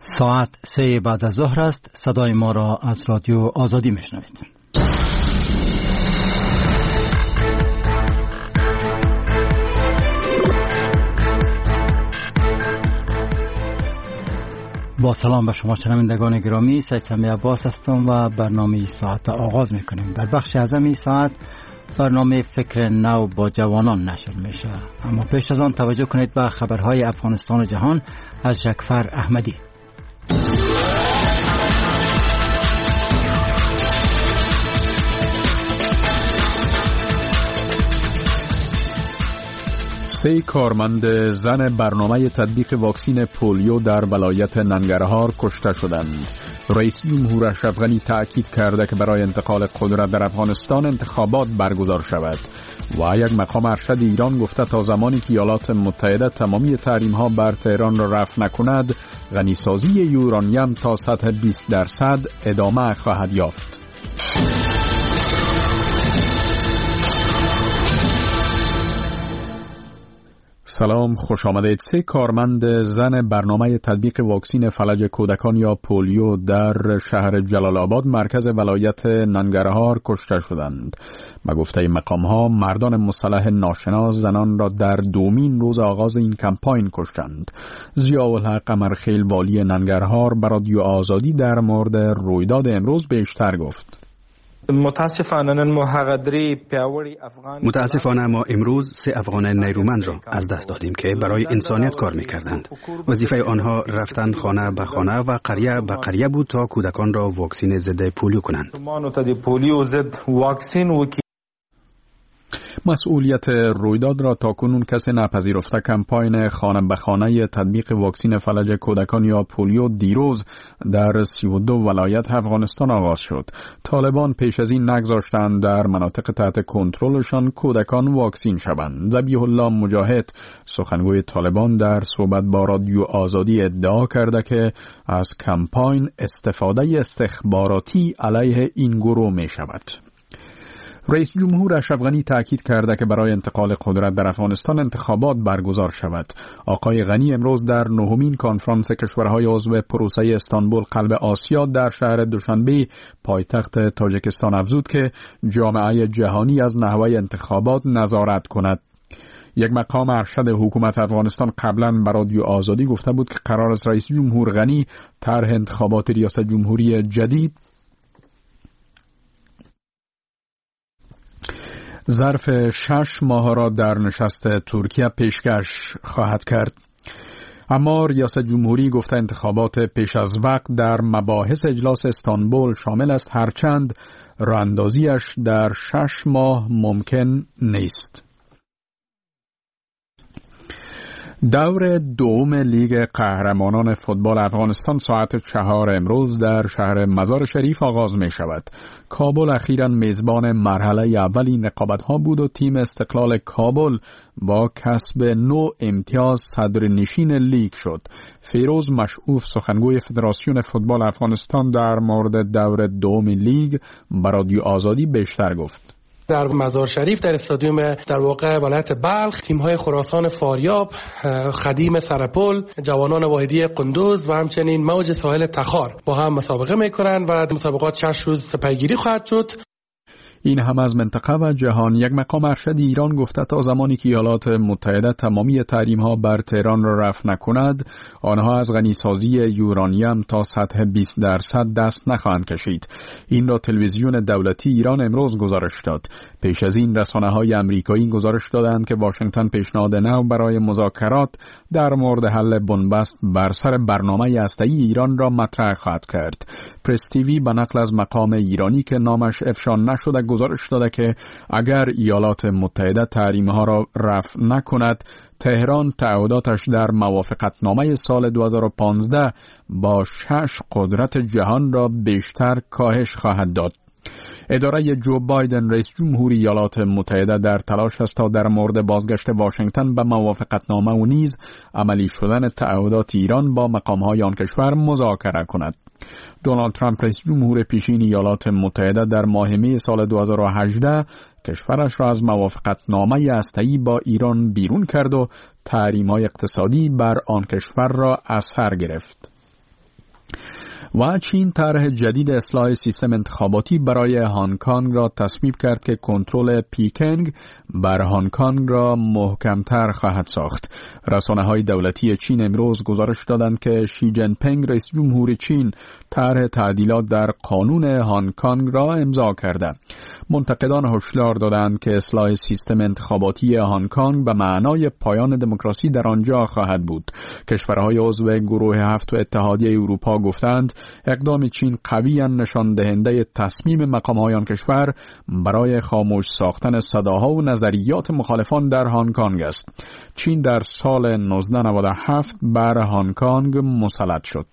ساعت 3 بعد از ظهر است. صدای ما را از رادیو آزادی میشنوید. با سلام به شما شنوندگان گرامی، سید سمی عباس هستم و برنامه ساعت آغاز میکنیم. در بخش اعظم این ساعت برنامه فکر نو با جوانان نشر میشه، اما پیش از آن توجه کنید به خبرهای افغانستان و جهان از جعفر احمدی. سه کارمند زن برنامه تطبیق واکسین پولیو در ولایت ننگرهار کشته شدند. رئیس جمهور اشرف غنی تأکید کرده که برای انتقال قدرت در افغانستان انتخابات برگزار شود و یک مقام ارشد ایران گفته تا زمانی که ایالات متحده تمامی تحریم‌ها بر تهران را رفع نکند، غنیسازی یورانیم تا سطح 20% ادامه خواهد یافت. سلام، خوش آمدید. سه کارمند زن برنامه تطبیق واکسین فلج کودکان یا پولیو در شهر جلال آباد مرکز ولایت ننگرهار کشته شدند. به گفته مقام‌ها مردان مسلح ناشناس زنان را در دومین روز آغاز این کمپاین کشتند. ضیاءالحق قمرخیل والی ننگرهار به رادیو آزادی در مورد رویداد امروز بیشتر گفت. متاسفانه ما امروز 3 افغان نیرومند را از دست دادیم که برای انسانیت کار می‌کردند. وظیفه آنها رفتن خانه به خانه و قریه به قریه بود تا کودکان را واکسین ضد پولیو کنند. مسئولیت رویداد را تاکنون کسی نپذیرفته. کمپاین خانه به خانه تطبیق واکسین فلج کودکان یا پولیو دیروز در 32 ولایت افغانستان آغاز شد. طالبان پیش از این نگذاشتند در مناطق تحت کنترلشان کودکان واکسین شوند. ذبیح الله مجاهد سخنگوی طالبان در صحبت با رادیو آزادی ادعا کرده که از کمپاین استفاده استخباراتی علیه این گروه می شود. رئیس جمهور اشرف غنی تأکید کرده که برای انتقال قدرت در افغانستان انتخابات برگزار شود. آقای غنی امروز در 9مین کنفرانس کشورهای عضو پروسه استانبول قلب آسیا در شهر دوشنبه پایتخت تاجیکستان افزود که جامعه جهانی از نحوه انتخابات نظارت کند. یک مقام ارشد حکومت افغانستان قبلا به رادیو آزادی گفته بود که قرار است رئیس جمهور غنی طرح انتخابات ریاست جمهوری جدید ظرف 6 ماه را در نشست ترکیه پیشکش خواهد کرد. اما ریاست جمهوری گفته انتخابات پیش از وقت در مباحث اجلاس استانبول شامل است، هرچند راه‌اندازی‌اش در 6 ماه ممکن نیست. دور دوم لیگ قهرمانان فوتبال افغانستان ساعت 4 امروز در شهر مزار شریف آغاز می شود. کابل اخیراً میزبان مرحله اول این رقابت‌ها بود و تیم استقلال کابل با کسب 9 امتیاز صدرنشین لیگ شد. فیروز مشعوف سخنگوی فدراسیون فوتبال افغانستان در مورد دور دوم لیگ به رادیو آزادی بیشتر گفت. در مزار شریف در استادیوم در واقع ولایت بلخ تیم‌های خراسان فاریاب، خدیم سرپل، جوانان واحدی قندوز و همچنین موج ساحل تخار با هم مسابقه می‌کنند و مسابقات 6 روز پیگیری خواهد شد. این هم از منطقه و جهان. یک مقام ارشد ایران گفته تا زمانی که ایالات متحده تمامی تحریم‌ها بر تهران را رفع نکند، آنها از غنیسازی یورانیم تا سطح 20% دست نخواهند کشید. این را تلویزیون دولتی ایران امروز گزارش داد. پیش از این رسانه‌های آمریکایی گزارش دادند که واشنگتن پیشنهاد نو برای مذاکرات در مورد حل بنبست بر سر برنامه هسته‌ای ایران را مطرح خواهد کرد. پرس تیوی به نقل از مقام ایرانی که نامش افشا نشده گزارش داده که اگر ایالات متحده تحریم‌ها را رفع نکند، تهران تعهداتش در موافقتنامه سال 2015 با 6 قدرت جهان را بیشتر کاهش خواهد داد. اداره جو بایدن رئیس جمهوری ایالات متحده در تلاش است تا در مورد بازگشت واشنگتن به موافقتنامه و نیز عملی شدن تعهدات ایران با مقام‌های آن کشور مذاکره کند. دونالد ترامپ رئیس جمهور پیشین ایالات متحده در ماه می سال 2018 کشورش را از موافقتنامه هسته‌ای با ایران بیرون کرد و تحریم‌های اقتصادی بر آن کشور را از سر گرفت. و چین طرح جدید اصلاح سیستم انتخاباتی برای هنگ کنگ را تصویب کرد که کنترل پیکنگ بر هنگ کنگ را محکمتر خواهد ساخت. رسانه‌های دولتی چین امروز گزارش دادند که شی جین پینگ رئیس جمهور چین طرح تعدیلات در قانون هنگ کنگ را امضا کرده. منتقدان هشدار دادند که اصلاح سیستم انتخاباتی هنگ کنگ به معنای پایان دموکراسی در آنجا خواهد بود. کشورهای عضو گروه 7 و اتحادیه اروپا گفتند اقدام چین قویاً نشان دهنده تصمیم مقام‌های آن کشور برای خاموش ساختن صداها و نظریات مخالفان در هنگ کنگ است. چین در سال 1997 بر هنگ کنگ مسلط شد.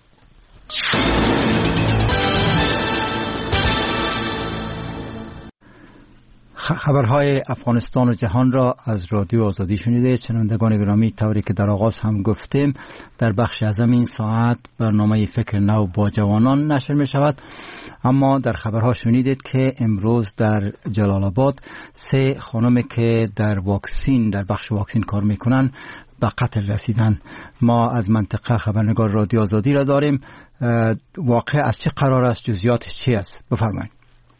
خبرهای افغانستان و جهان را از رادیو آزادی شنیده. شنوندگان گرامی، طوری که در آغاز هم گفتیم، در بخش از این ساعت برنامه فکر نو با جوانان نشر می شود. اما در خبرها شنیدید که امروز در جلال آباد 3 خانمی که در بخش واکسین کار میکنن به قتل رسیدن. ما از منطقه خبرنگار رادیو آزادی را داریم. واقع از چه قرار است؟ جزئیاتش چی است؟ بفرمایید.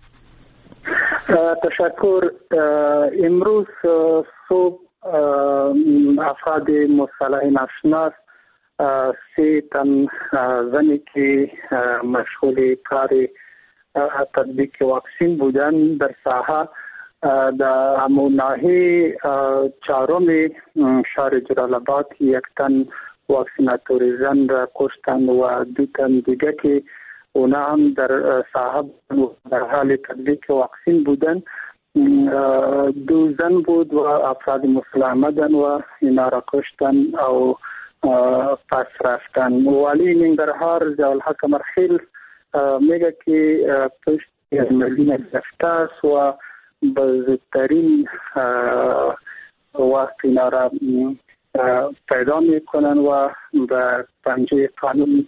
تشکر. امروز صبح افراد مسلح ناشناس 3 تن زنی که مشغول کار تطبیق واکسین بودن در ساحه در همون ناحیه 4 شهر جلال آباد 1 تن واکسیناتور زن را کشتند و 2 تن دیگه که اونا هم در ساحه در حال تطبیق واکسین بودن. 2 زن بود و افراد مسلح آمدن و اینا را کشتن او پس رفتن. والی ننگرهار ضیاءالحق مرخیل میگه که پشت مدینه گرفته است و به زودترین وقت اینا را پیدا میکنن و به پنجه قانون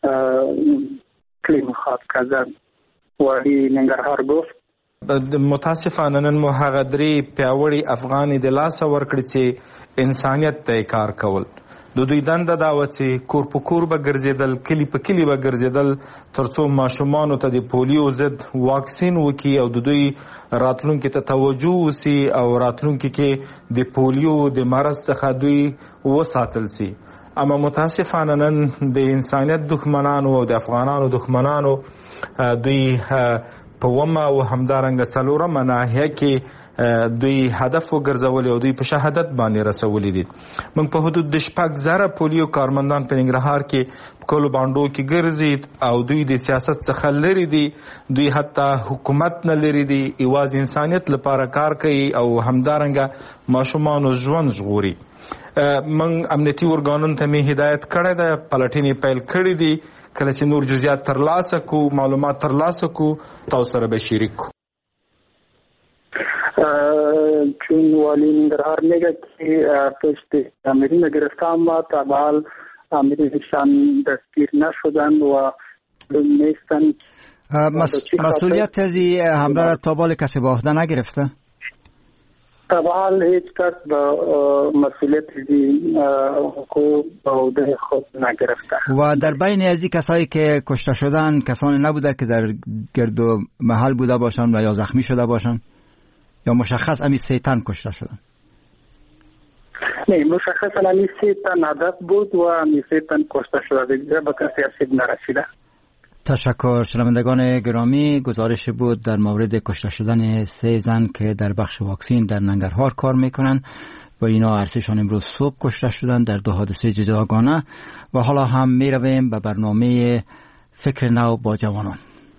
کلیم خواد کردن. والی ننگرهار گفت متاسفانه نن مو هغه درې پیاوړي افغاني د لاسه ورکړي چې انسانیت ته کار کول. د دوی دنده دا و چې کور په کور به ګرځېدل، کلی په کلی به ګرځېدل ترڅو ماشومانو ته د پولیو ضد واکسین وکړي او د دوی راتلونکي ته توجه وسي او راتلونکي کې د پولیو د مرض څخه دوی وساتل سي. اما متاسفانه نن د انسانیت دښمنانو او د افغانانو دښمنانو دوی په ومه او همدارنګه 4مه ناحیه کې دوی هدف وګرځولي او دوی په شهادت باندې رسولي دي. موږ په حدود د 6,000 پولیو کارمندان په ننګرهار کې په کلو باندو کې ګرځي او دوی د سیاست څخه لري دي. دوی حتی حکومت نه لري دي، یوازې انسانیت لپاره کار کوي او همدارنګه ماشومانو ژوند ژغوري. من امنیتي ارګانونو ته می هدایت کړی ده، پلټنې پیل کړې دي. کله چې نور جزئیات ترلاسه کو، معلومات ترلاسه کو، تاسو سره به شریک کو. چون والی ننگرهار میگه که پشت امیرین گرفته اما تا به حال امیرینشان دستگیر نشدن و نیستن. مسئولیت از حمله را تا بال کسی به عهده نگرفته؟ تا به حال هیچ کس به مسئولیت حقوق به عهده خود نگرفته. و در بین از این کسایی که کشته شدن کسانی نبوده که در گرد و محل بوده باشند و یا زخمی شده باشند؟ یا مشخص امی 3 تن کشته شدن؟ نه، مشخصا امی 3 تن هدف بود و امی 3 تن کشته شده، دیگه به کسی آسیب نرسیده. تشکر. شنوندگان گرامی، گزارش بود در مورد کشته شدن 3 زن که در بخش واکسین در ننگرهار کار میکنن و اینا ارتششان امروز صبح کشته شدن در 2 حادثه جداگانه. و حالا هم میرویم به برنامه فکر نو با جوانان.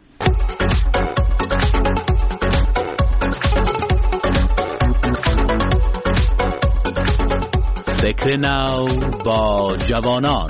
فکر نو با جوانان.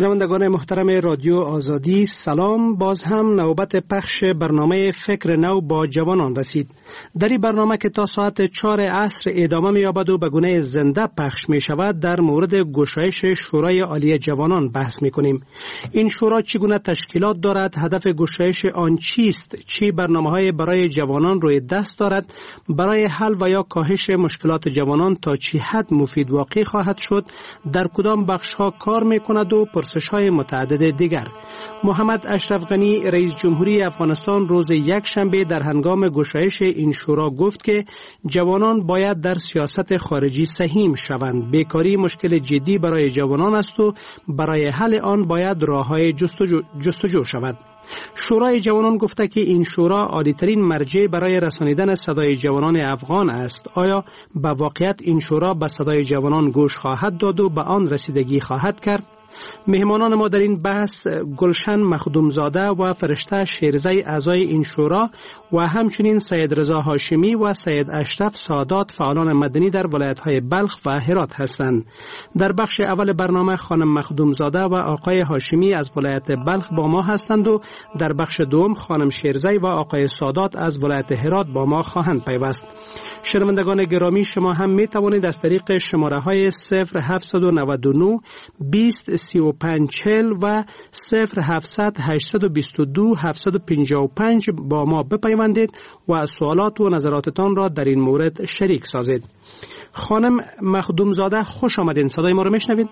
شنوندگان محترم رادیو آزادی سلام. باز هم نوبت پخش برنامه فکر نو با جوانان رسید. در این برنامه که تا ساعت 4 عصر ادامه می‌یابد و به گونه زنده پخش می‌شود، در مورد گشایش شورای عالی جوانان بحث می‌کنیم. این شورا چگونه تشکیلات دارد، هدف گشایش آن چیست، چه برنامه‌های برای جوانان روی دست دارد، برای حل و یا کاهش مشکلات جوانان تا چه حد مفید واقع خواهد شد، در کدام بخش‌ها کار می‌کند و پرسش‌های متعدد دیگر. محمد اشرف غنی رئیس جمهوری افغانستان روز یکشنبه در هنگام گشایش این شورا گفت که جوانان باید در سیاست خارجی سهیم شوند. بیکاری مشکل جدی برای جوانان است و برای حل آن باید راه‌های جستجو شود. شورای جوانان گفته که این شورا عالی‌ترین مرجع برای رسانیدن صدای جوانان افغان است. آیا به واقعیت این شورا به صدای جوانان گوش خواهد داد و به آن رسیدگی خواهد کرد؟ مهمانان ما در این بحث گلشن مخدومزاده و فرشته شیرزی اعضای این شورا و همچنین سید رضا هاشمی و سید اشرف سادات فعالان مدنی در ولایت‌های بلخ و هرات هستند. در بخش اول برنامه خانم مخدومزاده و آقای هاشمی از ولایت بلخ با ما هستند و در بخش دوم خانم شیرزی و آقای سادات از ولایت هرات با ما خواهند پیوست. شنوندگان گرامی، شما هم می توانید از طریق شماره‌های 0799 20 3540 و 0700 822 755 با ما بپیوندید و سوالات و نظراتتان را در این مورد شریک سازید. خانم مخدومزاده خوش آمدین. صدای ما رو میشنوید؟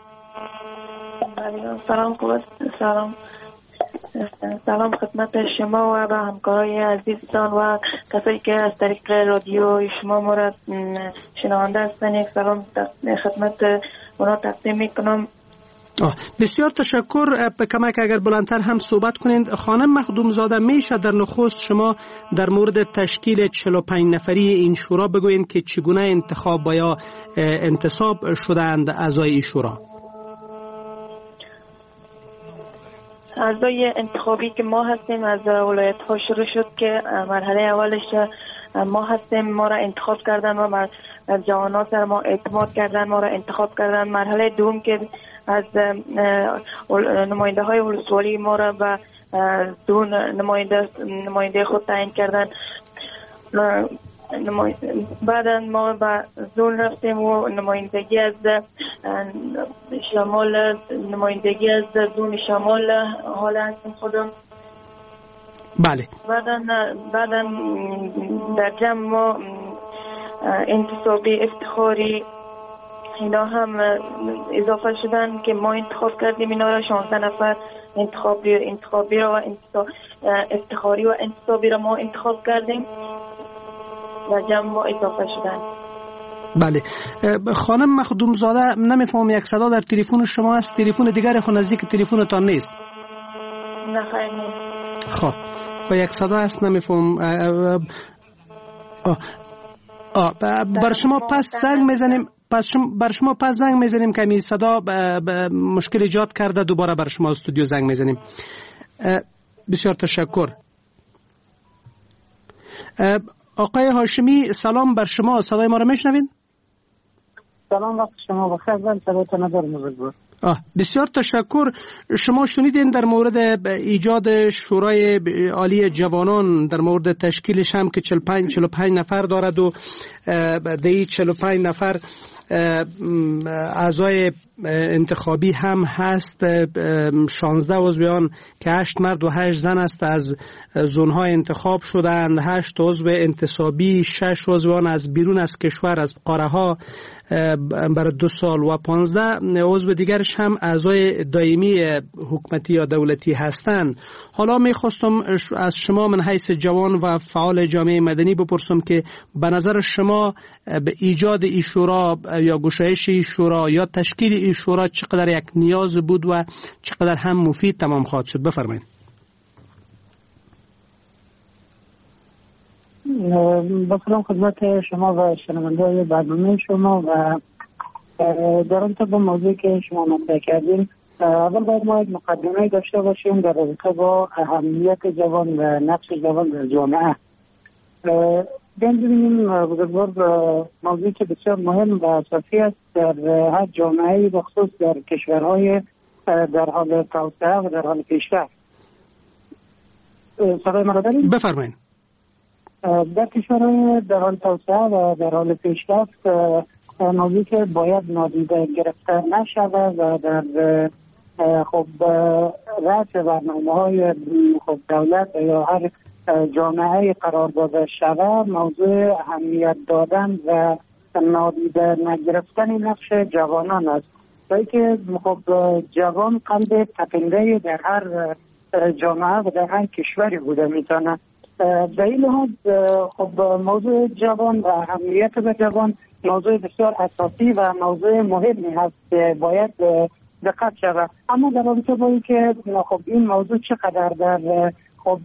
سلام خدمت شما و به همکارای عزیزتان و کسایی که از طریق رادیو شما ما را شنونده هستند. سلام خدمت اونا تقدیم میکنم. بسیار تشکر. کمک اگر بلندتر هم صحبت کنید. خانم مخدومزاده، میشه در نخست شما در مورد تشکیل 45 نفری این شورا بگویید که چگونه انتخاب و یا انتصاب شدند اعضای این شورا؟ اعضای انتخابی که ما هستیم از ولایت ها شروع شد که مرحله اولش ما هستیم، ما را انتخاب کردن و جوانان سر ما اعتماد کردن، ما را انتخاب کردن. مرحله دوم که از نماینده های ولسوالی ما را به دو نماینده خود تعیین کردن. بعدا ما به زون رفتیم و نمایندگی از شمال، نمایندگی از زون شمال حالا هستیم خودم. بله. بعدا در جمع ما انتصابی، افتخاری اینا هم اضافه شدن که ما انتخاب کردیم. اینا را 16 نفر انتخابی را و افتخاری و انتصابی را ما انتخاب کردیم و جمع ما اضافه شدن. بله. خانم مخدومزاده، نمیفهم یک صدا در تلفن شما است، تلفن دیگر خود نزدیک تلفنتان نیست؟ نه خیر نیست. خب یک صدا است، نمیفهم. بر شما پس زنگ میزنیم، بر شما پس زنگ میزنیم که این صدا مشکل ایجاد کرده، دوباره بر شما استودیو زنگ میزنیم. بسیار تشکر. آقای هاشمی سلام بر شما، صدای ما رو میشنوید؟ سلام، وقت شما بخیر. من صداتون ندارم. بسیار تشکر. شما شنیدین در مورد ایجاد شورای عالی جوانان، در مورد تشکیلش هم که 45 نفر دارد و در 45 نفر اعضای انتخابی هم هست. 16 عضو آن که 8 مرد و 8 زن است از زون‌های انتخاب شدند. 8 عضو انتصابی، 6 عضو آن از بیرون از کشور، از قاره‌ها برای 2 سال و 15 عضو دیگرش هم اعضای دائمی حکومتی یا دولتی هستند. حالا می‌خواستم از شما من حیث جوان و فعال جامعه مدنی بپرسم که به نظر شما به ایجاد این شورا یا گشایش این شورا یا تشکیل این شورا چقدر یک نیاز بود و چقدر هم مفید تمام خواهد شد؟ بفرمایید. با سلام خدمت شما و شنونده‌های برنامه شما و در رابطه با موضوعی که شما مطرح کردین، اول باید ما یک مقدمه داشته باشیم در رابطه با اهمیت جوان و نقش جوان در جامعه. ببینیم بزرگوار موضوعی که بسیار مهم و اساسی است در هر جامعه، بخصوص در کشورهای در حال توسعه و در حال پیشرفت. صدای مرا دارید؟ بفرمایید. در کشور در حال توسعه و در حال پیشرفت موضوعی که باید نادیده گرفته نشود و در خب رأس برنامه‌های خب دولت یا هر جامعه قرار داده شود، موضوع اهمیت دادن و نادیده نگرفتن نقش جوانان است. برای که خب جوان قلب تپنده در هر جامعه و در هر کشوری بوده میتونه. در این لحاظ خب موضوع جوان و اهمیت به جوان موضوع بسیار اساسی و موضوع مهمی هست که باید دقت شود. اما در رابطه با اینکه خب این موضوع چقدر در خب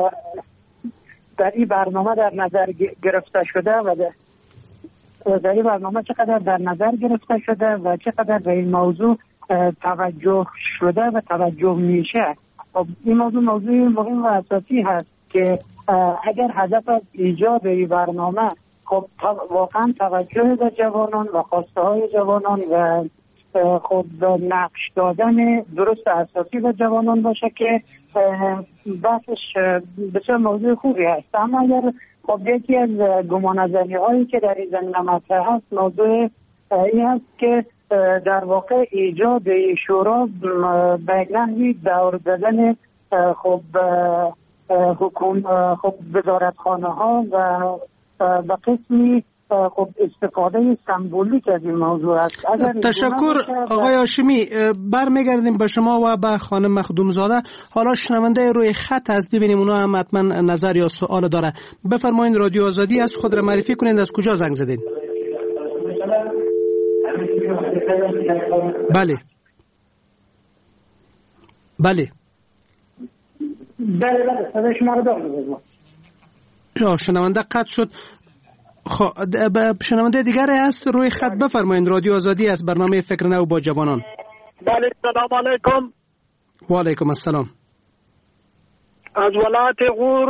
در این برنامه در نظر گرفته شده و در این برنامه چقدر در نظر گرفته شده و چقدر به این موضوع توجه شده و توجه میشه. خب این موضوع مهم و اساسی هست که اگر هدف از ایجاد این برنامه خب واقعا توجه به جوانان و خواسته های جوانان و خب نقش دادن درست اساسی به جوانان باشه که بحثش بسیار موضوع خوبی هست. اما اگر خب یکی از گمانه‌زنی هایی که در این زمینه مطرح هست موضوع این هست که در واقع ایجاد شورا به نحوی دور زدن خب خب وزارتخانه ها و قسمی خب استفاده سمبولیک از این موضوع است. تشکر آقای هاشمی. برمیگردیم به شما و به خانم مخدومزاده. حالا شنونده روی خط هست، ببینیم اونا هم حتما نظر یا سوال داره. بفرمایید. رادیو آزادی است، خود را معرفی کنید، از کجا زنگ زدید؟ بله بله صدای شما رو دارم. شنونده قطع شد. شنونده دیگر هست روی خط، بفرمایید. رادیو آزادی است، برنامه فکر نو با جوانان. بله سلام علیکم. و علیکم السلام. از ولایت غور.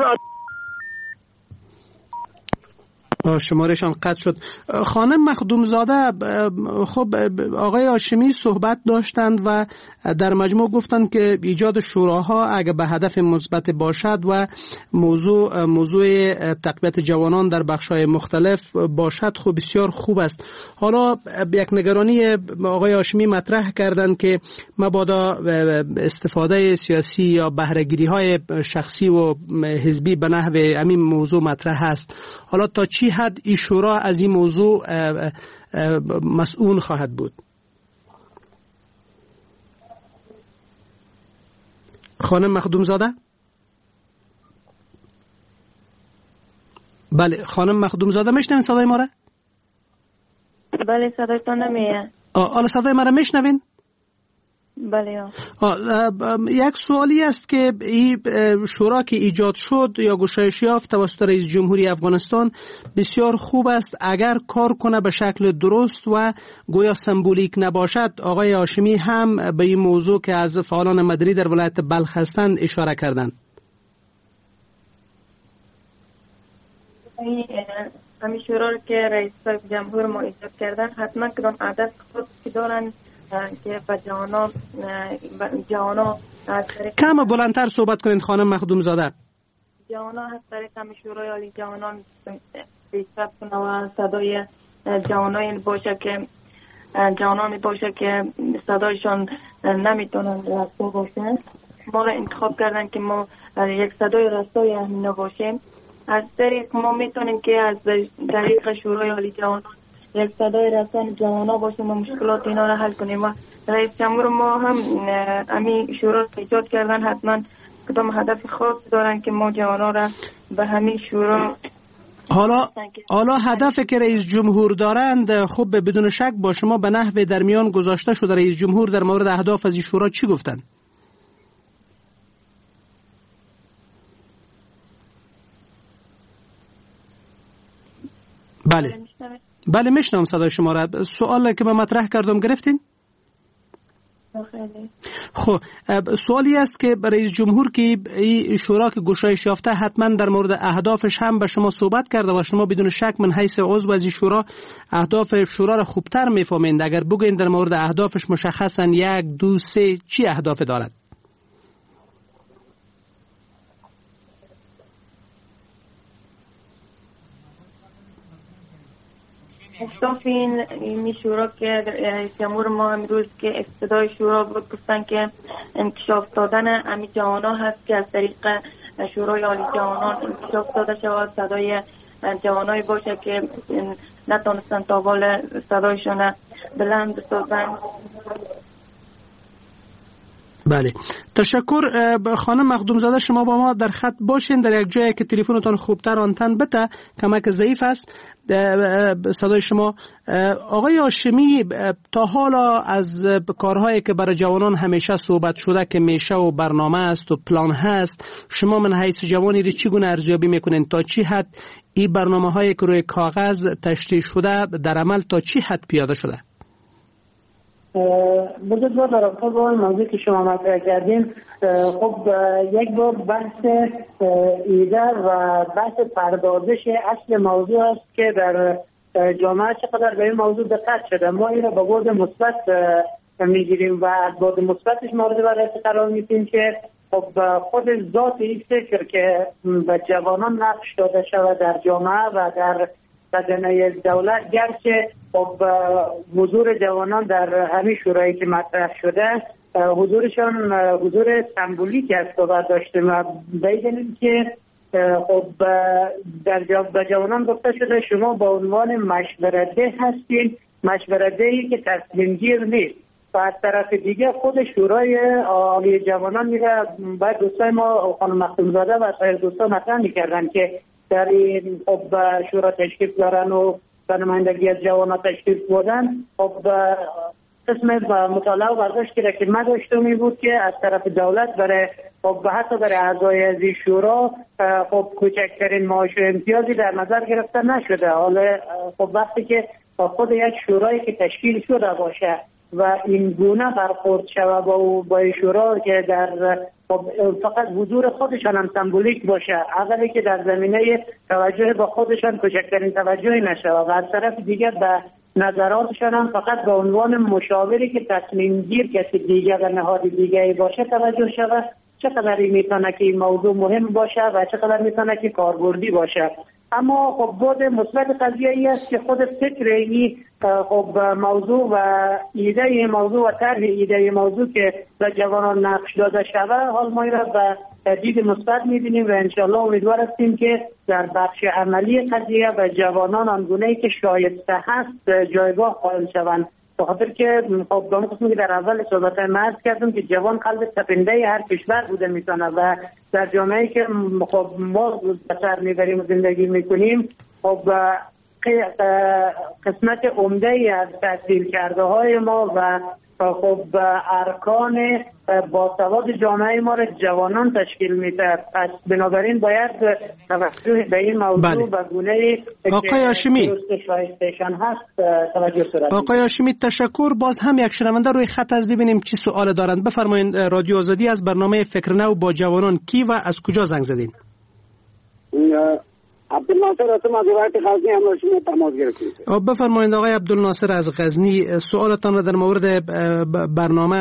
شمارشان قطع شد. خانم مخدومزاده، خب آقای هاشمی صحبت داشتند و در مجموع گفتند که ایجاد شوراها اگر به هدف مثبت باشد و موضوع تقویت جوانان در بخش‌های مختلف باشد خب بسیار خوب است. حالا یک نگرانی آقای هاشمی مطرح کردند که مبادا استفاده سیاسی یا بهره‌گیری‌های شخصی و حزبی به نحو همین موضوع مطرح است. حالا تا چی حد این شورا از این موضوع مسئول خواهد بود؟ خانم مخدومزاده؟ بله خانم مخدومزاده، میشنوین صدای ما را؟ بله صدایتون نمیاد. حالا صدای ما را میشنوین؟ بله. یک سوالی است که این شورا که ایجاد شد یا گشایش یافت توسط رئیس جمهوری افغانستان بسیار خوب است اگر کار کنه به شکل درست و گویا سمبولیک نباشد. آقای هاشمی هم به این موضوع که از فعالان مدنی در ولایت بلخ هستند اشاره کردند. همین شورا که رئیس جمهور ما ایجاد کردن حتما کدام عدد خود که دارن که به جوانا کم بلندتر صحبت کنید خانم مخدومزاده. جوانا از طریق همین شورای عالی جوانان پیشرفت کنه و صدای جوانانی باشه که صدایشان نمیتونن رسا باشه. ما را انتخاب کردن که ما یک صدای رسای همین باشیم. از طریق ما میتونیم که از طریق شورای عالی جوانان یک صدای رسان جوانا باشیم و مشکلات اینا را حل کنیم. و رئیس جمهور ما هم همین شورا ایجاد کردن حتما کدام هدف خاص دارن که ما جوانا را به همین شورا. حالا هدف که رئیس جمهور دارند خب بدون شک با شما به نحو در میان گذاشته شده. رئیس جمهور در مورد اهداف از این شورا چی گفتند؟ بله میشنم صدای شما را. سوال که من مطرح کردم گرفتین؟ خب سوالی است که رئیس جمهور که این شورا که گشایش یافته حتما در مورد اهدافش هم به شما صحبت کرده و شما بدون شک من حیث عضو از این شورا اهداف شورا را خوبتر میفهمید. اگر بگین در مورد اهدافش مشخصا 1 2 3 چی اهداف دارد؟ اهداف این شورا که رئیس جمهور ما امروز که افتتاح شورا بود گفتن که انکشاف دادن امی جوانان هست که از طریق شورای عالی جوانان انکشاف داده شود، صدای جوانایی باشه که نتونستن تا حال صدایشون بلند سازن. بله تشکر خانم مخدومزاده، شما با ما در خط باشین در یک جایی که تلفنتون خوبتر آنتن بته، کمک ضعیف است صدای شما. آقای هاشمی تا حالا از کارهایی که برای جوانان همیشه صحبت شده که میشه و برنامه است و پلان هست، شما من حیث جوانی رو چگونه ارزیابی میکنین؟ تا چی حد این برنامه هایی که روی کاغذ تشریح شده در عمل تا چی حد پیاده شده؟ بزرگوار در رابطه با این موضوع که شما مطرح کردین، خب یک بار بحث ایده و بحث پردازش اصل موضوع است که در جامعه چقدر به این موضوع دقت شده. ما این را با بعد مثبت میگیریم و از بعد مثبتش مورد بررسی قرار میدیم که خب خود ذات این فکر که به جوانان نقش داده شود در جامعه و در بدنه دولت، گرچه خب حضور جوانان در همین شورایی که مطرح شده حضورشان حضور سمبولیک است و داشته و به دلیل که خب به جوانان گفته شده شما با عنوان مشورت‌ده هستین، مشورت‌دهی که تصمیم گیر نیست. و از طرف دیگه خود شورای عالی جوانان میره باید دوستای ما خانم مخدومزاده و سایر دوستان مطرح میکردن که در این خب شورا تشکیل دارن و به نمایندگی از جوانان تشکیل بودن. خب قسم مطالعه و برداشت که من داشتم بود که از طرف دولت برای خب حتی برای اعضای از این شورا خب کوچکترین معاش و امتیازی در نظر گرفته نشده. حالا خب وقتی که خود یک شورایی که تشکیل شده باشه و این گونه برخورد شود با شورا که در فقط حضور خودشان هم سمبولیک باشه، اولی که در زمینه توجه با خودشان کوچکترین توجهی نشه و از طرف دیگر به نظراتشان هم فقط به عنوان مشاوری که تصمیم گیر کسی دیگر و نهاد دیگری باشه توجه شود، چقدر میتونه که این موضوع مهم باشه و چقدر میتونه که کاربردی باشه. اما خب بود مثبت قضیه ای است که خود فکر این خب موضوع و ایده این موضوع و طرح ایده موضوع که به جوانان نقش داده شود، حال ما را به دید مثبت می‌بینیم و انشالله امیدوار هستیم که در بخش عملی قضیه و جوانان آنگونه‌ای که شایسته هست جایگاه قائل شوند. بخاطر که خب به قسمی که در اول صحبت مرز کردم که جوان قلب تپنده هر کشور بوده میتونه و در جامعه‌ای که خب ما بسر میبریم و زندگی میکنیم خب قسمت عمده ای از تحصیل کرده های ما و خب ارکان باسواد جامعه ما را جوانان تشکیل میده. پس بنابراین باید توجه به این موضوع به گونه‌ای آقای هاشمی شایسته‌شان هست توجه صورت. آقای هاشمی تشکر. باز هم یک شنونده روی خط از ببینیم چی سوال دارند. بفرمایید. رادیو آزادی از برنامه فکر نو با جوانان کی و از کجا زنگ زدین؟ عبدالناصر از غزنی هم شما تماس گرفتید. بفرمایید آقای عبدالناصر از غزنی، سوالتان را در مورد برنامه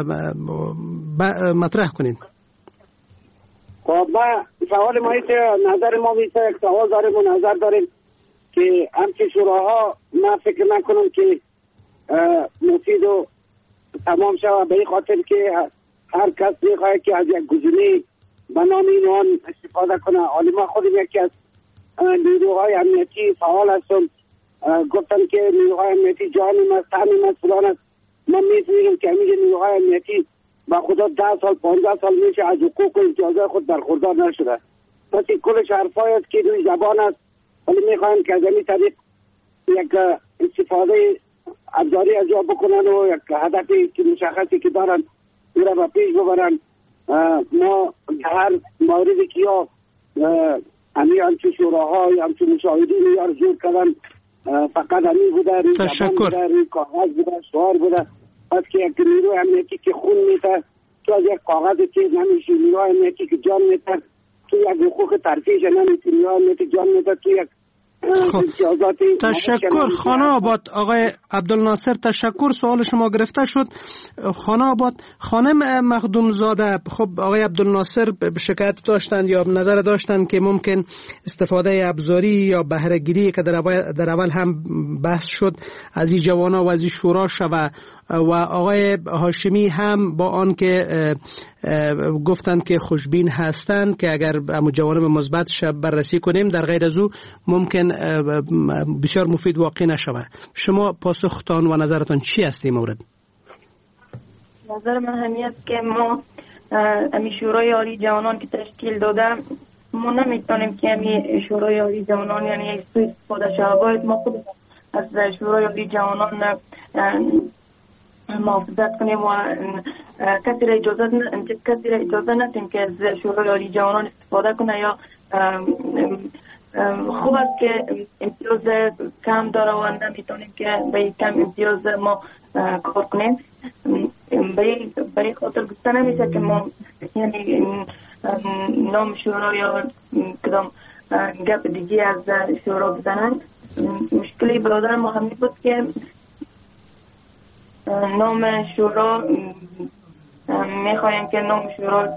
مطرح کنید. خب سوال ما اینه، نظر ما میشه یک سوال داریم و نظر داریم که همچه شوراها من فکر نکنم که مفید و تمام شود، به این خاطر که هر کس میخواهد که از یک گزینه به نام اینان استفاده کنه. حالی ما خودم یکی از نیروهای امنیتی فعال هستم، گفتم که نیروهای امنیتی جانم است، تنم است، فلان است. من می‌دونم که همین نیروهای امنیتی با خدا 10 سال 15 سال میشه از حقوق و امتیازات خود برخوردار نشده. پس این کلش حرفای است که روی زبان است، ولی میخوایم که از این طریق یک استفاده ابزاری از جا بکنن و یک هدفی که مشخصی که دارن او را به پیش ببرن. ما هر موردی که یا همچون شوراها یا همچون مشاهدین یا زور کردن فقط همین بوده، تشکر. روی کاغذ بوده، شعار بوده. پس که یک نیروی امنیتی که خون میده تو از یک کاغذ چیز نمیشی نگاه میتی که جان میتر تو یک حقوق ترفیش نمیتی نگاه میتی جان میتر تو یک تشکر خانه آباد آقای عبدالناصر. تشکر، سوال شما گرفته شد. خانه آباد خانم مخدوم زاده، خب آقای عبدالناصر شکایت داشتند یا نظر داشتند که ممکن استفاده ابزاری یا بهره گیری که در اول هم بحث شد از این جوانا و از این شورا شود و آقای هاشمی هم با آن که گفتند که خوشبین هستند که اگر جوانب مثبت بررسی کنیم در غیر از او ممکن بسیار مفید واقع نشود. شما پاسختان و نظرتان چی است این مورد؟ نظر من همیت که ما امی شورای عالی جوانان که تشکیل داده ما نمیتونیم که امی شورای عالی جوانان یعنی یک سوی استفاده شود. باید ما خود از شورای عالی جوانان محافظت کنیم و کسی را اجازه ندیم که از شورای عالی جوانان استفاده کنه یا خوب است که امتیاز کم داره و نمیتونیم که به کم امتیاز ما کار کنیم. برای خاطر گفته نمیشه که ما یعنی نام شورا یا کدام گپ دیگه از شورا بزنند. مشکلی برادر ما همی بود که نام شورا میخوایم که نام شورا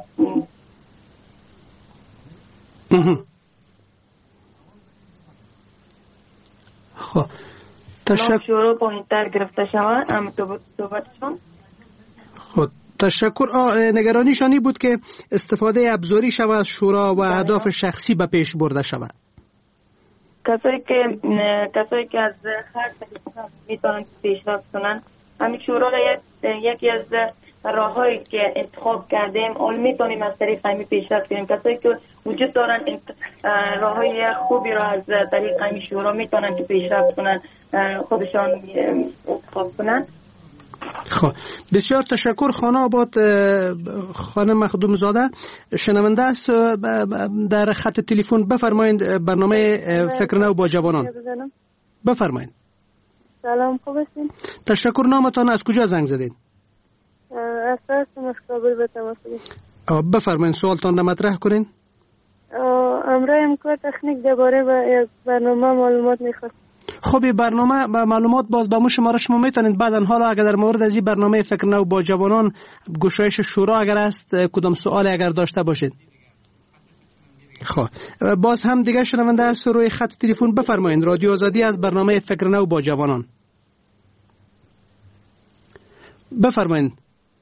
خب نام شورا پایین‌تر گرفته شود. صحبتشون خب تشکر. نگرانیشانی بود که استفاده ابزاری شود از شورا و اهداف شخصی به پیش برده شود. کسایی که از هر طریق میتونن پیشرفت کنن. همین شورا یکی از راههایی که انتخاب کردیم اون میتونیم از طریق همین پیشرفت کنیم. کسایی که وجود دارن راههای خوبی را از طریق همین شورا میتونن که پیشرفت کنن خودشان انتخاب کنن. خب بسیار تشکر. خانه آباد خانم مخدوم زاده شنونده است در خط تلفن. بفرمایید برنامه فکر نو با جوانان. بفرمایید. سلام، خوب هستین؟ تشکر. نامتان از کجا زنگ زدین؟ از کابل به تماس گرفتم. بفرمایید سوالتان را مطرح کنین. امروز امکان تکنیک درباره یک برنامه معلومات میخواست. خب برنامه معلومات باز به ما شما میتونید بعدن حالا اگر در مورد از این برنامه فکر نو با جوانان گشایش شورا اگر است کدام سوال اگر داشته باشید. خب باز هم دیگه شنونده است روی خط تلفن. بفرمایید. رادیو آزادی از برنامه فکر نو با جوانان. بفرمایید.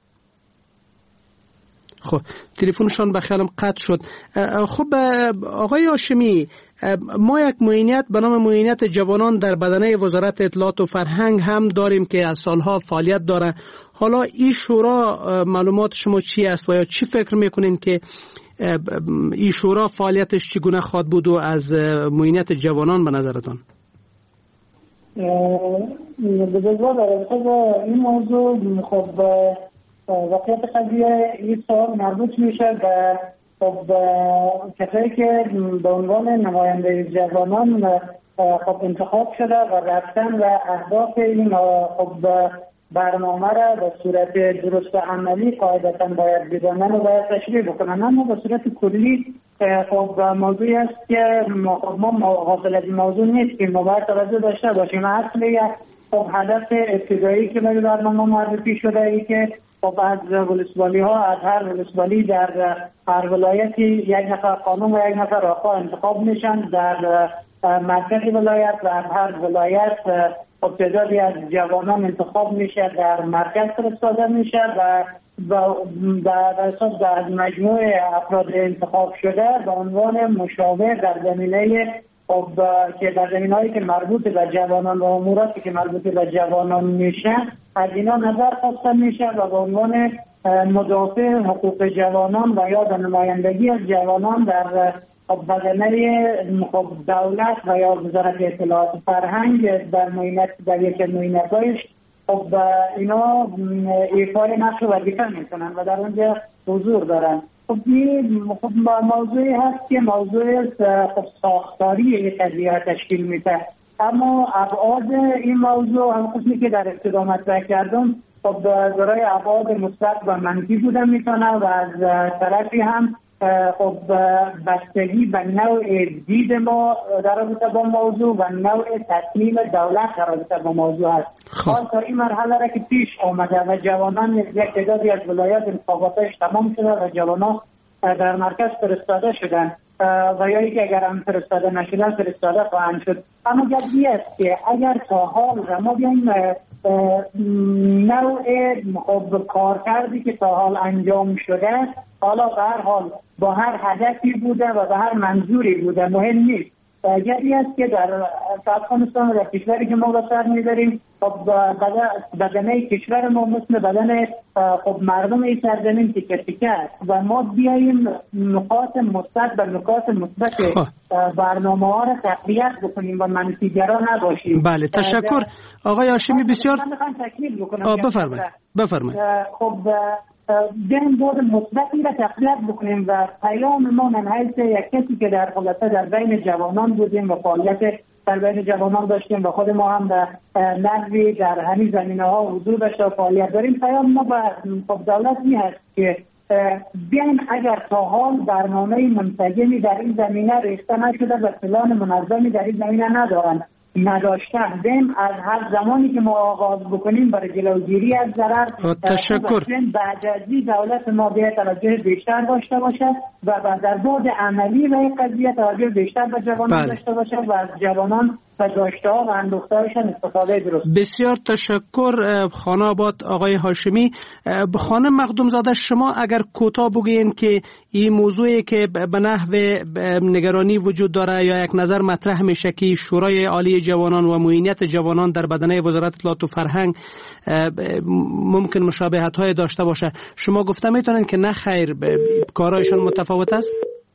خب تلفنشان به خیالم قطع شد. خب آقای هاشمی، ما یک معینیت به نام معینیت جوانان در بدنه وزارت اطلاعات و فرهنگ هم داریم که از سالها فعالیت داره. حالا این شورا معلومات شما چی است و یا چی فکر میکنین که این شورا فعالیتش چگونه خواهد بود و از معینیت جوانان به نظرتان؟ این موضوع خب واقعیت قضیه این سوال مربوط میشه به کسایی که به عنوان نماینده جوانان خب انتخاب شده و رفتن و اهداف این خب برنامه را به صورت درست و عملی قاعدتا باید بدانن و باید تشریح بکنن. اما به صورت کلی خب موضوعی است که ما غافل از این موضوع نیست که ما باید توجه داشته باشیم. اصل خب هدف ابتدایی که به برنامه معرفی شده ای که خب از ولسوالی ها از هر ولسوالی در هر ولایتی یک نفر قانون و یک نفر آقا انتخاب میشن در مرکز ولایت و از هر ولایت تعدادی از جوانان انتخاب میشه در مرکز فرستاده میشه و در اساس در مجموع افراد انتخاب شده به عنوان مشاور در زمینه که در زمینه‌هایی که مربوط به جوانان و اموراتی که مربوط به جوانان میشه از اینا نظر خواسته میشه و به عنوان مدافع حقوق جوانان و یا در نمایندگی از جوانان در بدنه دولت و یا وزارت اطلاعات و فرهنگ در یک معینت‌هایش خب اینا ایفای نقش و وظیفه میکنن و در اونجا حضور دارن. خب این موضوعی هست که موضوع ساختاری قضیه تشکیل میده اما ابعاد این موضوع هم قسمی که در ابتدا مطرح کردم خب برای ابعاد مثبت و منفی بودن میتونه و از طرفی هم خب بستگی به نوع دید ما در رابطه با موضوع و نوع تصمیم دولت در رابطه با موضوع است. حال تا این مرحله را که پیش آمده و جوانان یک تعدادی از ولایات انتخاباتش تمام شده و جوانان در مرکز فرستاده شدن و یا اینکه اگر هم فرستاده نشدن فرستاده خواهند شد. اما جدی است که اگر تا حال ما بیاییم نوع کارکردی که تا حال انجام شده حالا به هر حال با هر هدفی بوده و به هر منظوری بوده مهم نیست. جدی است که در افغانستان و در کشوری که ما به سر می‌بریم خب بدنه کشور ما مثل بدن خب مردم این سرزمین تیکه تیکه است و ما بیاییم نکات مثبت و نکات مثبت برنامه‌ها را تقویت بکنیم و منفی‌گرا نباشیم. بله تشکر آقای هاشمی بسیار. بفرمایید. خب بیایم بود مثبتی را تقویت بکنیم و پیام ما من حیث یک کسی که در خلاصه در بین جوانان بودیم و فعالیت در بین جوانان داشتیم و خود ما هم در نحوی در همین زمینه‌ها حضور داشته و فعالیت داریم. پیام ما به دولت این هست که بیاین اگر تا حال برنامه منسجمی در این زمینه ریخته نشده و پلان منظمی در این زمینه نداشتن دیم از هر زمانی که ما آغاز بکنیم برای جلوگیری از ضرر. تشکر. بعد از این دولت ما باید توجه بیشتر داشته باشه و در بعد عملی و این قضیه توجه بیشتر به جوانان داشته باشه و از جوانان و داشته‌ها و اندوخته‌هایشان استفاده درست. بسیار تشکر خانه آباد آقای هاشمی. خانم مخدوم زاده شما اگر کوتاه بگین که این موضوعی که به نحو نگرانی وجود داره یا یک نظر مطرح میشه که شورای عالی جوانان و معینیت جوانان در بدنه وزارت اطلاعات و فرهنگ ممکن مشابهت‌های داشته باشه، شما گفته میتونین که نه خیر کارایشان متفاوت است؟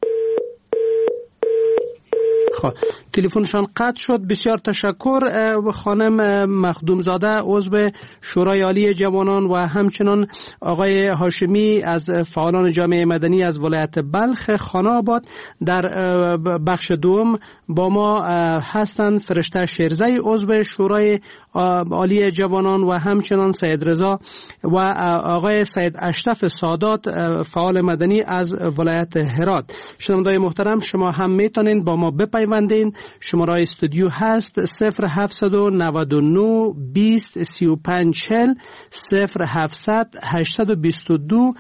تلفنشان قطع شد. بسیار تشکر خانم مخدوم زاده عضو شورای عالی جوانان و همچنان آقای هاشمی از فعالان جامعه مدنی از ولایت بلخ. خانه آباد در بخش دوم با ما هستند فرشته شیرزی عضو شورای عالی جوانان و همچنان سید رضا و آقای سید اشرف سادات فعال مدنی از ولایت هرات. شنوندگان محترم شما هم میتونین با ما بپیوندین. شماره استودیو هست 0799 20 35 40 0700 822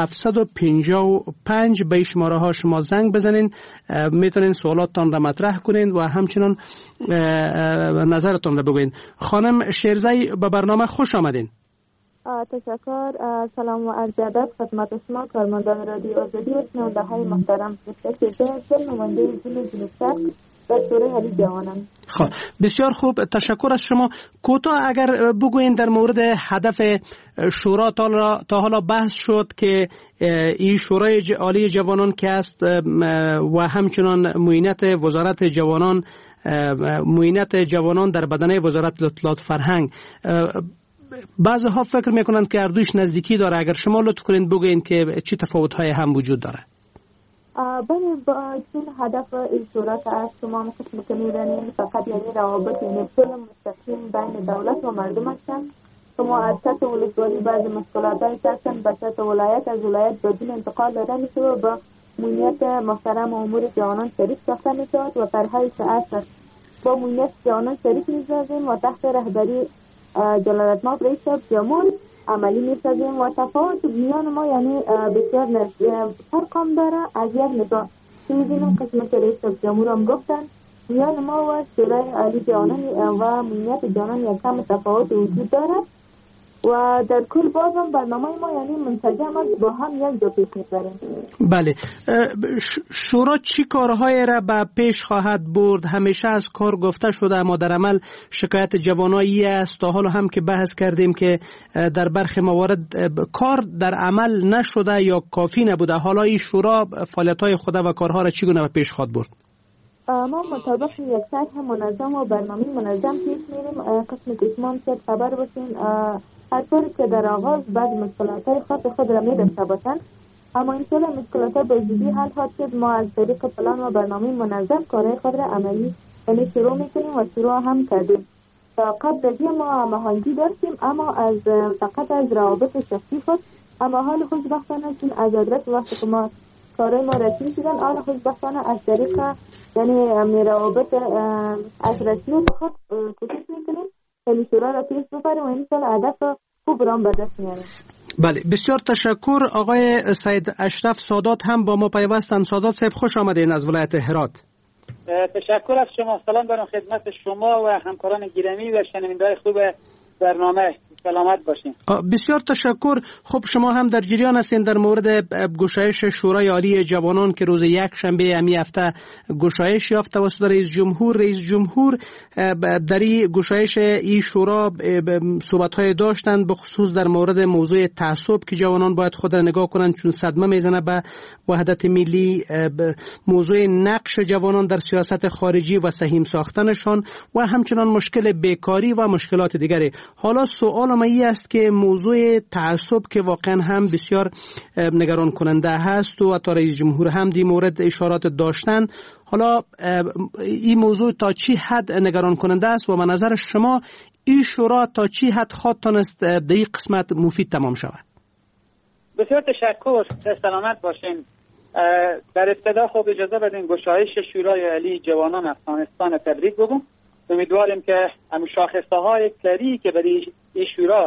755 به شماره ها شما زنگ بزنین، میتونین سوالاتتان را مطرح کنین و همچنان نظرتون را بگوین. خانم شیرزی به برنامه خوش آمدین. تشکر. سلام و عرض ادب خدمت شما کارمندان رادیو آزادی و شنونده های محترم. نماینده جنوب شرق در شورای عالی جوانان. بسیار خوب، تشکر از شما. کوتاه اگر بگوین در مورد هدف شورا تا حالا بحث شد که این شورای عالی جوانان که است و همچنان معینیت وزارت جوانان معینیت جوانان در بدنه وزارت اطلاعات فرهنگ، بعضی ها فکر میکنند که اردوش نزدیکی داره. اگر شما لطف کنین بگوین که چی تفاوت‌های هم وجود داره. بله، با چون هدف این شورا که از شما قسم که می‌دانیم فقط یعنی روابط یعنی پل مستقیم بین دولت و مردم هستند. شما از سطح ولسوالی بعضی مشکلات‌هایی که هستند به سطح ولایت از ولایت بدون انتقال داده میشه و با معینیت محترم امور جوانان شریک ساخته میشود و طرح‌های اصل با معینیت جوانان شریک می‌سازیم و تحت رهبری جلالتمآب رئیس جمهور عملی می‌سازیم و تفاوت میان ما یعنی بسیار فرق هم داره از یک نگاه که می‌بینیم قسمت رئیس جمهور هم گفتن میان ما و شورای عالی جوانان و معینیت جوانان یک کم تفاوت وجود داره و در کل بازم برنامه ما یعنی منسجم است با هم یک جا پیش می‌بریم. بله، شورا چی کارهای را به پیش خواهد برد؟ همیشه از کار گفته شده اما در عمل شکایت جوانایی است. تا حالا هم که بحث کردیم که در برخی موارد کار در عمل نشده یا کافی نبوده. حالا این شورا فعالیت‌های خود و کارها را چگونه به پیش خواهد برد؟ ما مطابق یک طرح منظم و برنامه منظم پیش میریم. قسم که شما هم خبر باشین هر طوری که در آغاز بعض مشکلات‌های خود را می‌داشته باشند اما انشاءالله مشکلات‌ها به زودی حل خواهد شد. ما از طریق پلان و برنامه منظم کارهای خود را عملی یعنی شروع میکنیم و شروع هم کردیم. تا قبل از ما مهانگی داشتیم اما از فقط از روابط شخصی خود، اما حال خوشبختانه چون از ادرس وقتی که ما کارای ما رسمی شدن، حال خوشبختانه از طریق یعنی روابط از رسمی خود کوشش میکنیم یعنی شروع را پیش ببریم و این سال هدف خوب رام به دست میاریم. بله بسیار تشکر. آقای سید اشرف سادات هم با ما پیوستن. سادات صاحب خوش آمدین از ولایت هرات. تشکر از شما. سلام دارم خدمت شما و همکاران گرامی و شنونده‌های خوب برنامه. سلامت باشین. بسیار تشکر. خب شما هم در جریان هستین در مورد گشایش شورای عالی جوانان که روز یک شنبه همی هفته گشایش یافت توسط رئیس جمهور در این گشایش این شورا صحبت‌های داشتند به خصوص در مورد موضوع تعصب که جوانان باید خود را نگاه کنند چون صدمه میزنه به وحدت ملی، موضوع نقش جوانان در سیاست خارجی و سهیم ساختنشان و همچنان مشکل بیکاری و مشکلات دیگری. حالا سوال این است که موضوع تعصب که واقعا هم بسیار نگران کننده هست و تا رئیس جمهور هم دی مورد اشارات داشتن، حالا این موضوع تا چی حد نگران کننده است و به نظر شما این شورا تا چی حد خواهد است در این قسمت مفید تمام شود؟ بسیار تشکر. سلامت باشین. در ابتدا خب اجازه بدین گشایش شورای عالی جوانان افغانستان تبریک بگم. امیدواریم که هم شاخصه های کلی که برای این شورا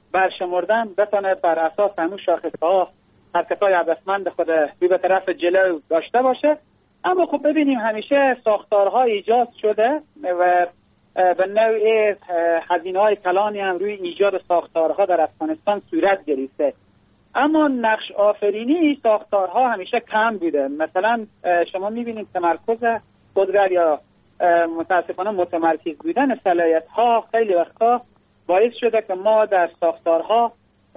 برشمردن بتونه بر اساس همون شاخصه ها حرکت های هدفمند خود به طرف جلو داشته باشه. اما خب ببینیم همیشه ساختارها ایجاد شده و به نوع هزینه های کلانی هم روی ایجاد ساختارها در افغانستان صورت گرفته، اما نقش آفرینی ساختارها همیشه کم بوده. مثلا شما میبینید تمرکز قدرت یا متاسفانه متمرکز بودن صلاحیت ها خیلی وقتا باعث شده که ما در ساختارها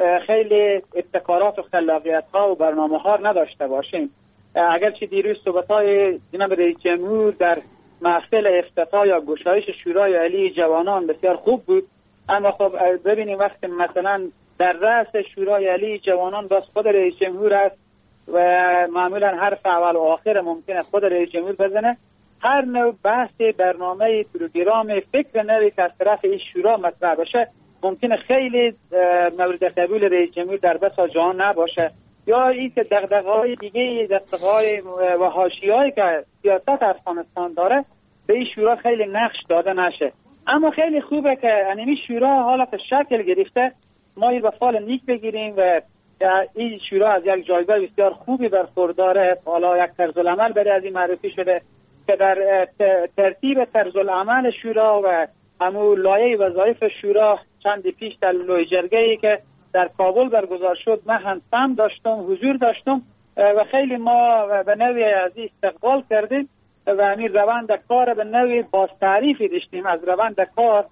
خیلی ابتکارات و خلاقیت ها و برنامه ها نداشته باشیم. اگرچه دیروز صحبت های جناب رئیس جمهور در محفل افتتاح یا گشایش شورای عالی جوانان بسیار خوب بود، اما خب ببینیم وقتی مثلا در رأس شورای عالی جوانان باز خود رئیس جمهور است و معمولا حرف اول و آخر ممکنه خود رئیس جمهور بزنه. هر نوع بحث برنامه پروگرام فکر نوی که از طرف این شورا مطرح باشه ممکنه خیلی مورد قبول رئیس جمهور در بسا جا نباشه، یا این که دغدغه‌های دیگه دغدغه‌های و حاشیه‌ای که سیاست افغانستان داره به این شورا خیلی نقش داده نشه. اما خیلی خوبه که این شورا حالت شکل گرفته، ما این به فال نیک بگیریم و این شورا از یک جایگاه بسیار خوبی برخورداره. حالا یک طرز العمل برای از این معرفی شده که در ترتیب طرز العمل شورا و همون لایه وظایف شورا چند پیش در لوی جرگه‌ای که در کابل برگزار شد من هم سهم داشتم، حضور داشتم و خیلی ما به نوعی از این استقبال کردیم و همین روند کار به نوعی باز تعریفی داشتیم از روند کار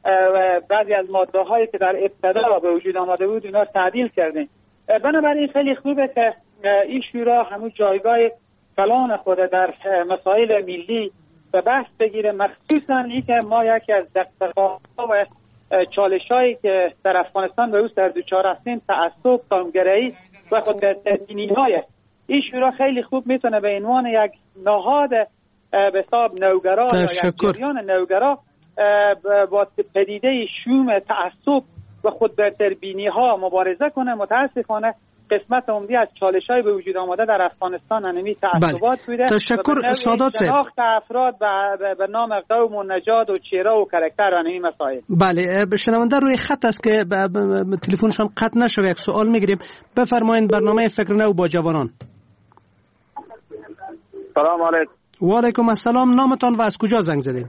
و بعضی از ماده هایی که در ابتدا به وجود آمده بود اینا تعدیل کردیم. بنابراین خیلی خوبه که این شورا همون جایگاه کلان خود در مسائل ملی به بحث بگیره، مخصوصا این که ما یکی از دغدغه‌ها و چالش‌هایی که در افغانستان به روز در دوچار هستیم تعصب، قوم‌گرایی و خود تدینی‌های این شورا خیلی خوب میتونه به عنوان یک نهاد به حساب نوگرا یا یک جریان نوگرا با پدیده شوم تعصب و خود بهتربینی‌ها مبارزه کنه. متاسفانه قسمت عمده از چالش‌های به وجود آمده در افغانستان همین تعصبات بوده. تشکر سادات صاحب. شناخت افراد به نام قوم و نژاد و چهره و کاراکتر و همین مسائل. بله، شنونده روی خط است که تلفنشان قطع نشه، یک سوال میگیریم. بفرمایید. برنامه فکر نو با جوانان. سلام علیکم. و علیکم السلام. نامتان و از کجا زنگ زدین؟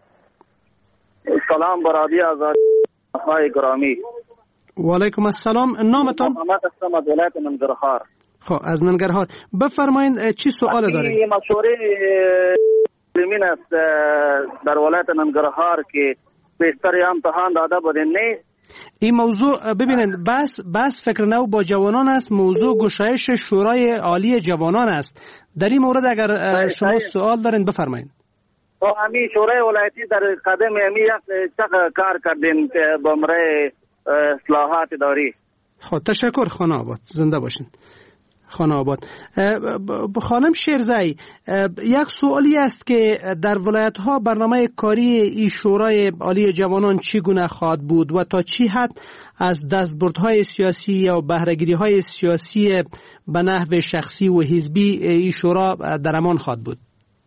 سلام برادری آزادی های گرامی. و علیکم السلام. نامتان؟ محمد هستم از ولایت ننگرهار. خب از ننگرهار بفرمایید چی سوال دارید؟ مشوره زمین است در ولایت ننگرهار که بیشتر امتحان داده بودین نه. این موضوع ببینید بس فکر نو با جوانان است، موضوع گشایش شورای عالی جوانان است. در این مورد اگر شما سوال دارین بفرمایید. همین شورای ولایتی در قدم همی چه کار کردین که بمره اصلاحات داری؟ خب تشکر. خانه آباد زنده باشین. خانه آباد. خانم شیرزی، یک سوالی است که در ولایت ها برنامه کاری این شورای عالی جوانان چگونه خواهد بود و تا چی حد از دستبردهای سیاسی یا بهره‌گیری‌های سیاسی به نحو شخصی و حزبی این شورا در امان خواهد بود؟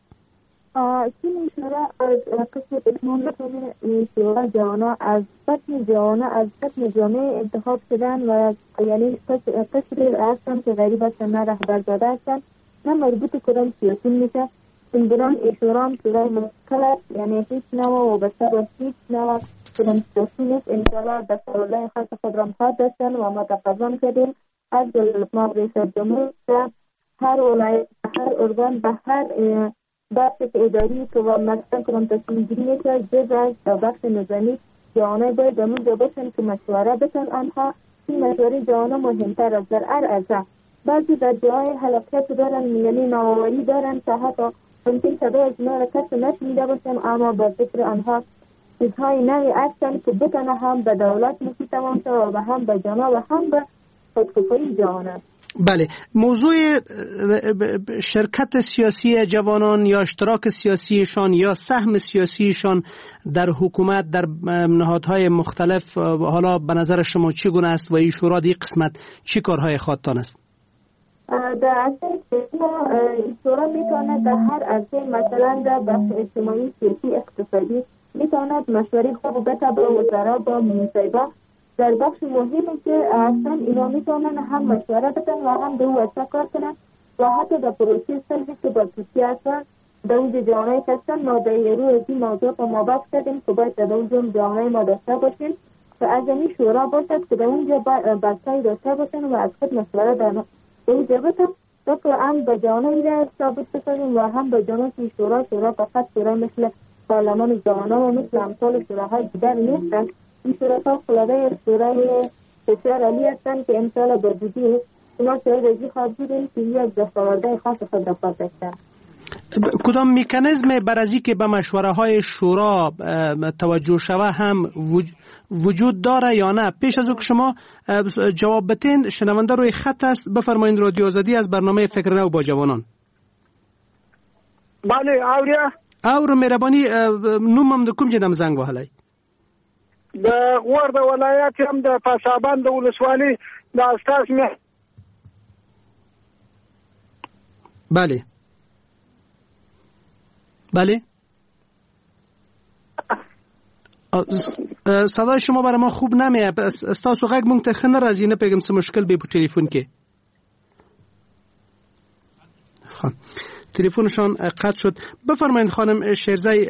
این شورا از قسم اتمام بکنه. این شورا جوانا از بطن جامعه انتخاب شدن و یعنی قشری هستن که غریب هستن، نه رهبرزاده هستن، نه مربوط کدام سیاسی میشه. این بران این شورا هم شورای مستقل است، یعنی هیچ نوع و بسته و هیچ نوع کدام سیاسی نیست. انشاءالله دستورالله خاص خود را مخواد داشتن و ما تقاضا کردیم از جلالتمآب رئیس جمهور هر ولایت، هر ارگان، به هر بخش اداری که و مثلا کنم تصمیم گیری میشه جز از بخش نظامی جوانای باید در اونجا باشن که مشوره بتن. آنها این مشوره جوانا مهمتر از در ارزه. بعضی در جای حلقیت دارن، یعنی نوآوری دارن که حتی ممکن صدای از اینا را کسی نشنیده باشن، اما با ذکر آنها چیزهای نوی هستن که بتنه هم به دولت مفید تمام شد و هم به جانا و هم به خودکفایی جوانان. بله، موضوع شرکت سیاسی جوانان یا اشتراک سیاسیشان یا سهم سیاسیشان در حکومت در نهادهای مختلف حالا به نظر شما چگونه است و این شورا دی قسمت چی کارهای خواهدتان است؟ در اصل شورا میتواند در هر عرصه، مثلا در بخش اجتماعی، سیاسی، اقتصادی میتواند مشوره خود بده با وزرا، با منصبا. در بخش مهمی که اصلا اینا میتونن هم مشوره بدن و هم به او کار کنن و حتی در پروسه سلبی که با توسی هستن در اونجا جامعه هستن. ما در یه روی از این موضوع با ما بحث کردیم که باید در اونجا جامعه ما داشته باشیم و از این شورا باشد که در اونجا بحثایی داشته باشن و از خود مشوره در اونجا بدن تا که هم به جامعه را ثابت بسازیم و هم به جامعه که شورا فقط شورا مثل پارلمان جوانان و مثل امثال شوراهای دیگر نیستن. این شورا خلاده شورای بسیار عالی هستند که امسال به وجودی ما شاید ازی خواهد بودیم که یک دستاورده خاص خود را خواهد داشتن. کدام مکانیزم بر از اینکه به مشوره های شورا توجه شوه هم وجود داره یا نه؟ پیش از او که شما جواب بتین، شنونده روی خط است. بفرمایید. رادیو آزادی از برنامه فکر نو با جوانان. بله آوریا اور مهربانی نومم د کوم جنم زنګ وهلای؟ د غور د ولایت هم د پاسابند ولسوالۍ د استاذ مه. بله بله صدای شما برای ما خوب نمیاد. استاسو غږ مونږ ته ښه نه راځي. نه پیغام څه مشکل به په ټلیفون کې. تلفنشان قطع شد. بفرمایید خانم شیرزی.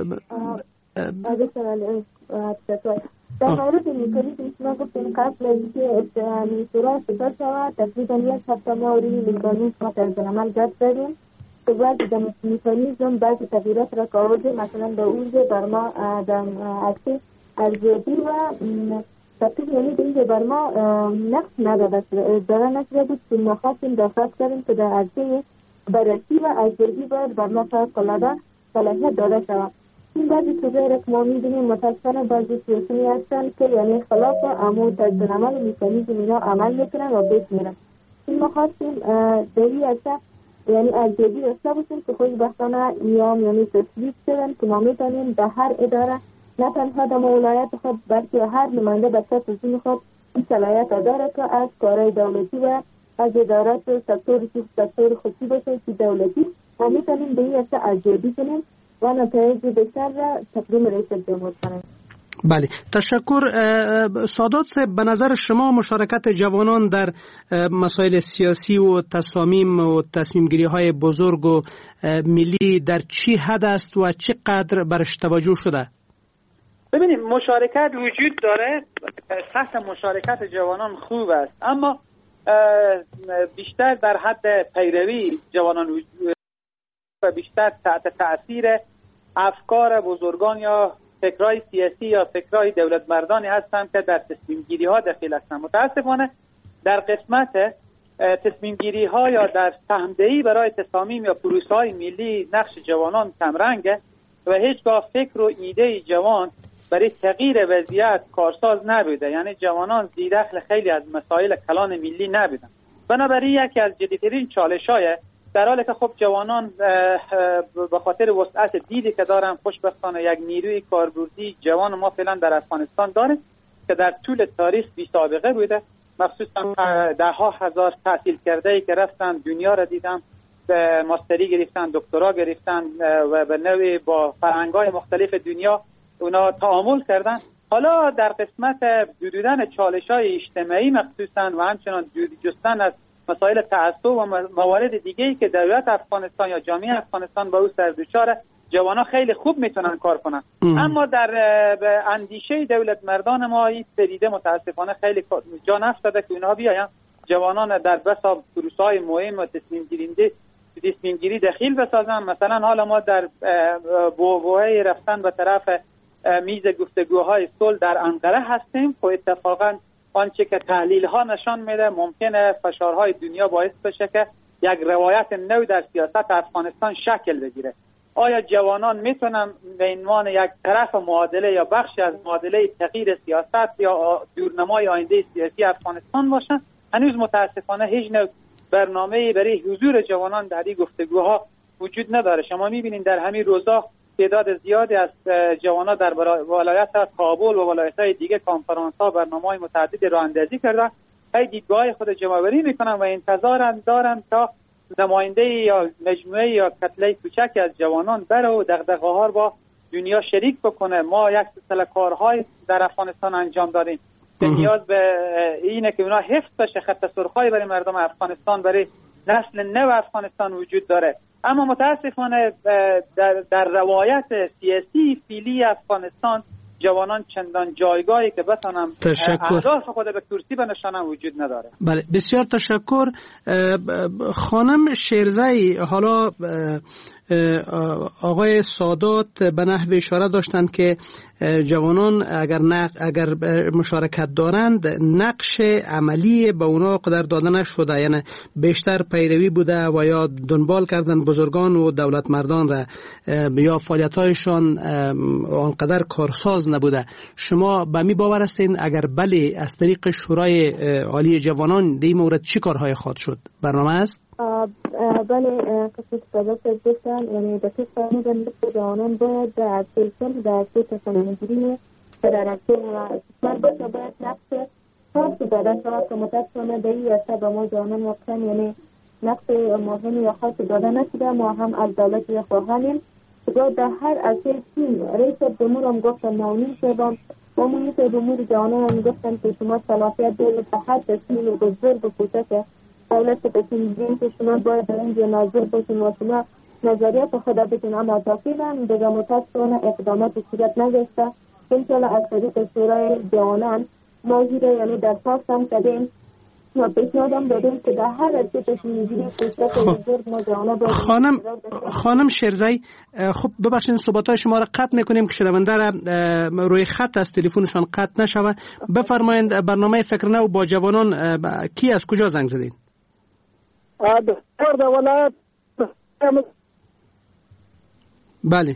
در مورد میکنید شما گفتین قبل از که شورا شکل شود تقریبا یک هفته ما روی میکانیزم ما طرز عمل جد داریم که بعضی در میکانیزم بعضی تغییرات را کاوردیم. مثلا در اونجا بر ما در عکس ارزیابی و تقریب یعنی در اینجا بر ما نقص داره نشده بود که ما خواستیم درخواست کردیم که در عرصه بررسی و ارزیابی باید بر ما فوق‌العاده صلاحیت داده شود. این بعضی چیزایی را که ما می‌بینیم متاسفانه بعضی سیاسیونی هستند که یعنی خلاف امور طرز عمل میکانیزم اینا عمل میکنن و بیت میرن. این ما خواستیم دلیل اصلا یعنی ارزیابی داشته باشیم که خوشبختانه ایام یعنی تصویب شدن که ما میتونیم در هر اداره نه تنها در ولایت خود بلکه هر نماینده به سطح خود این صلاحیت داره که از کارهای دولتی و از ادارات سکتور خصوصی باشه که دولتی ما میتونیم به این اصلا ارزیابی کنیم و نتایج بهتر را تقدیم رئیس جمهور کنیم. بله، تشکر. سادات صاحب، به نظر شما مشارکت جوانان در مسائل سیاسی و تصمیم گیری های بزرگ و ملی در چی حد است و چقدر برش توجه شده؟ ببینید مشارکت وجود داره، سطح مشارکت جوانان خوب است، اما بیشتر در حد پیروی جوانان و بیشتر تحت تأثیر افکار بزرگان یا فکرهای سیاسی یا فکرهای دولت مردانی هستند که در تصمیم گیری ها دخیل هستند. متاسفانه در قسمت تصمیم گیری ها یا در سهمدهی برای تصامیم یا پروسه های ملی نقش جوانان کمرنگه و هیچگاه فکر و ایده جوان برای تغییر وضعیت کارساز نبوده. یعنی جوانان زیردخل خیلی از مسائل کلان ملی نبودن. بنابراین یکی از جدی‌ترین چالش‌های در حالی که خب جوانان به خاطر وسعت دیدی که دارن خوشبختانه یک نیروی کاربردی جوان ما فعلا در افغانستان داره که در طول تاریخ بی سابقه بوده، مخصوصا ده ها هزار تحصیل کرده‌ای که رفتن دنیا را دیدن، ماستری گرفتن، دکترا گرفتن و به نوعی با فرهنگ‌های مختلف دنیا اونا تعامل کردن. حالا در قسمت حدوداً چالش‌های اجتماعی مخصوصاً و همچنان جستن از مسائل تعصب و موارد دیگه‌ای که دولت افغانستان یا جامعه افغانستان با او سردوچاره، جوانان خیلی خوب میتونن کار کنن. اما در اندیشه دولت مردان ما این پدیده متاسفانه خیلی جا نفتاده که اونها بیاین جوانان در بسا پروسه‌های مهم و تصمیم گیری دخیل بسازن. مثلا حالا ما در بوهای رفتن به طرف میز گفتگوهای صلح در انقره هستیم و اتفاقا آنچه که تحلیل ها نشان میده ممکنه فشارهای دنیا باعث بشه که یک روایت نو در سیاست افغانستان شکل بگیره. آیا جوانان میتونن به عنوان یک طرف معادله یا بخشی از معادله تغییر سیاست یا دورنمای آینده سیاسی افغانستان باشن؟ هنوز متاسفانه هیچ نوع برنامه‌ای برای حضور جوانان در این گفتگوها وجود نداره. شما میبینید در همین روزا تعداد زیادی از جوانان در ولایت کابل و ولایت‌های دیگه کنفرانس‌ها برنامه‌های متعددی راه اندازی کردن، ای دیدگاه خود جمع‌آوری میکنن و انتظار دارن تا نماینده یا مجموعه یا کتله کوچکی از جوانان بره و دغدغه‌ها رو با دنیا شریک بکنه. ما یک سلسله کارهای در افغانستان انجام دادیم که نیاز به اینه که اونا حفظ بشه، خط سرخ‌های برای مردم افغانستان، برای نسل نو افغانستان وجود داره. اما متاسفانه در روایت سیاسی فعلی افغانستان جوانان چندان جایگاهی که بتونن اهداف خود به کرسی بنشانن وجود نداره. بله، بسیار تشکر. خانم شیرزی، حالا آقای سادات به نحو اشاره داشتند که جوانان اگر مشارکت دارند نقش عملی به اونا قدر داده نشده، یعنی بیشتر پیروی بوده و یا دنبال کردن بزرگان و دولت مردان را یا فعالیت‌هایشان آنقدر کارساز نبوده. شما به می باور هستین اگر بله از طریق شورای عالی جوانان در این مورد چی کارهای خواهد شد؟ برنامه است؟ بله، قسمت سادات گفتن، یعنی دقیق فرمودن مثل جوانان باید در سلسل در سوی تصمیم‌گیری درجه و من باید نقش خاص داده شود که متاسفانه در این عرصه به ما جوانان واقعا یعنی نقش مهم یا خاص داده نشده. ما هم از دولت خواهانیم که در هر عرصه تیم رئیس جمهور هم گفتن ناونین شدم و رئیس جمهور جوانان هم گفتن که شما صلاحیت دارید به هر تصمیم و بزرگ و کوچک دولت تصمیم که شما باید در اینجا ناظر باشین و شما نظریات خود بتون. اما تاکیداً دیگه متاسفانه اقدامات صورت نگرفته. انشاءالله از طریق شورای جوانان ما یعنی درخواست هم کردیم و پیشنهادم دادیم که در هر عرصه تصمیم‌گیری کوچک و بزرگ ما جوانان باید. خانم شیرزی، خب ببخشید صحبت‌های شما را قطع می‌کنیم که شنونده را روی خط از تلفنشان قطع نشود. بفرمایید برنامه فکر نو با جوانان کی از کجا زنگ زدین؟ در ولایت. بله.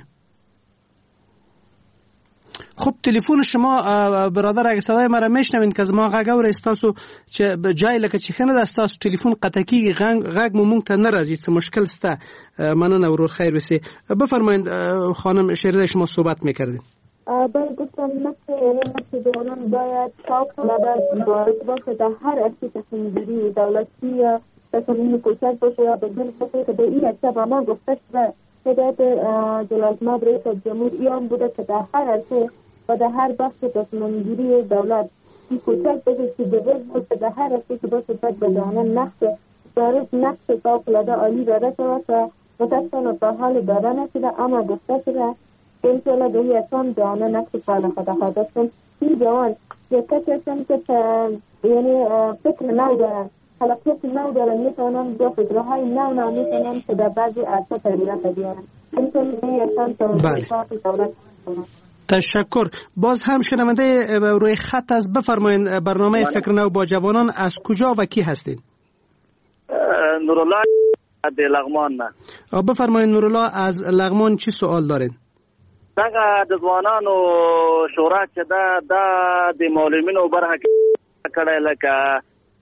خب تلفن شما برادر اگه صدای مرا میشنوین که از ما غږ اورئ ستاسو چې جای لکه چې خنه د ستاسو تلفن قطع کیږي غږ مو مونږ ته نه راځي څه مشکل سته. مننه ورور خیر وسی. بفرمایید خانم شیرزی شما صحبت میکردین. باید گفتم مثل جوانان باید شاق باید باشه در هر عرصه تصمیم‌گیری دولتی یا تصمیم کوچک باشه یا بدون باشه که به این عرصه با ما گفته شده هدایت جلالتمآب رئیس جمهور ایام بوده که در هر عرصه و در هر بخش تصمیم‌گیری دولت این کوچک باشه که بزرگ باشه در هر عرصه که باشه باید به جوانان نقش فوق‌العاده عالی داده شود و متاسفانه تا حال داده نشده. اما گفته شده انشاءالله به این اسام جوانان نقش فعال خود خواهد داشتن. این جوان یک کسی هستن که یعنی فکر نو دارن، خلاقیت نو دارن، میتونن با فکرهای نو میتونن که در بعضی عرصه تغییرات بیارن. انشاءالله به این اسام دولت. تشکر. باز هم شنونده روی خط از بفرمایید برنامه فکر نو با جوانان از کجا و کی هستین؟ نورالله از لغمان. بفرمایید نورالله از لغمان چی سوال دارین؟ دغه د ځوانانو شورا چې دا د معلمینو برخه کړه لکه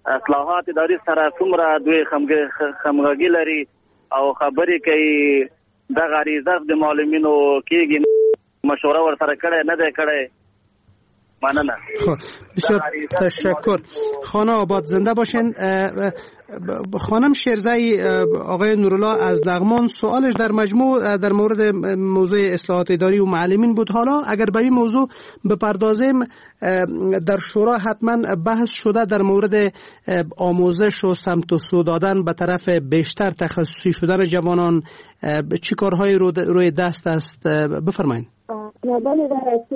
اصلاحات اداري سره څومره دوی خمغږي لري او خبرې کوي د غریزه د معلمینو کېږي مشوره ورسره کړې نه ده کړې. ممنونم. خب بسیار تشکر. خانه آباد زنده باشین. خانم شیرزایی، آقای نورالله از لغمان سوالش در مورد موضوع اصلاحات اداری و معلمین بود. حالا اگر به این موضوع بپردازیم، در شورا حتما بحث شده در مورد آموزش و سمت و سو دادن به طرف بیشتر تخصصی شدن جوانان. چی کارهای روی دست است؟ بفرمایید. بله درستی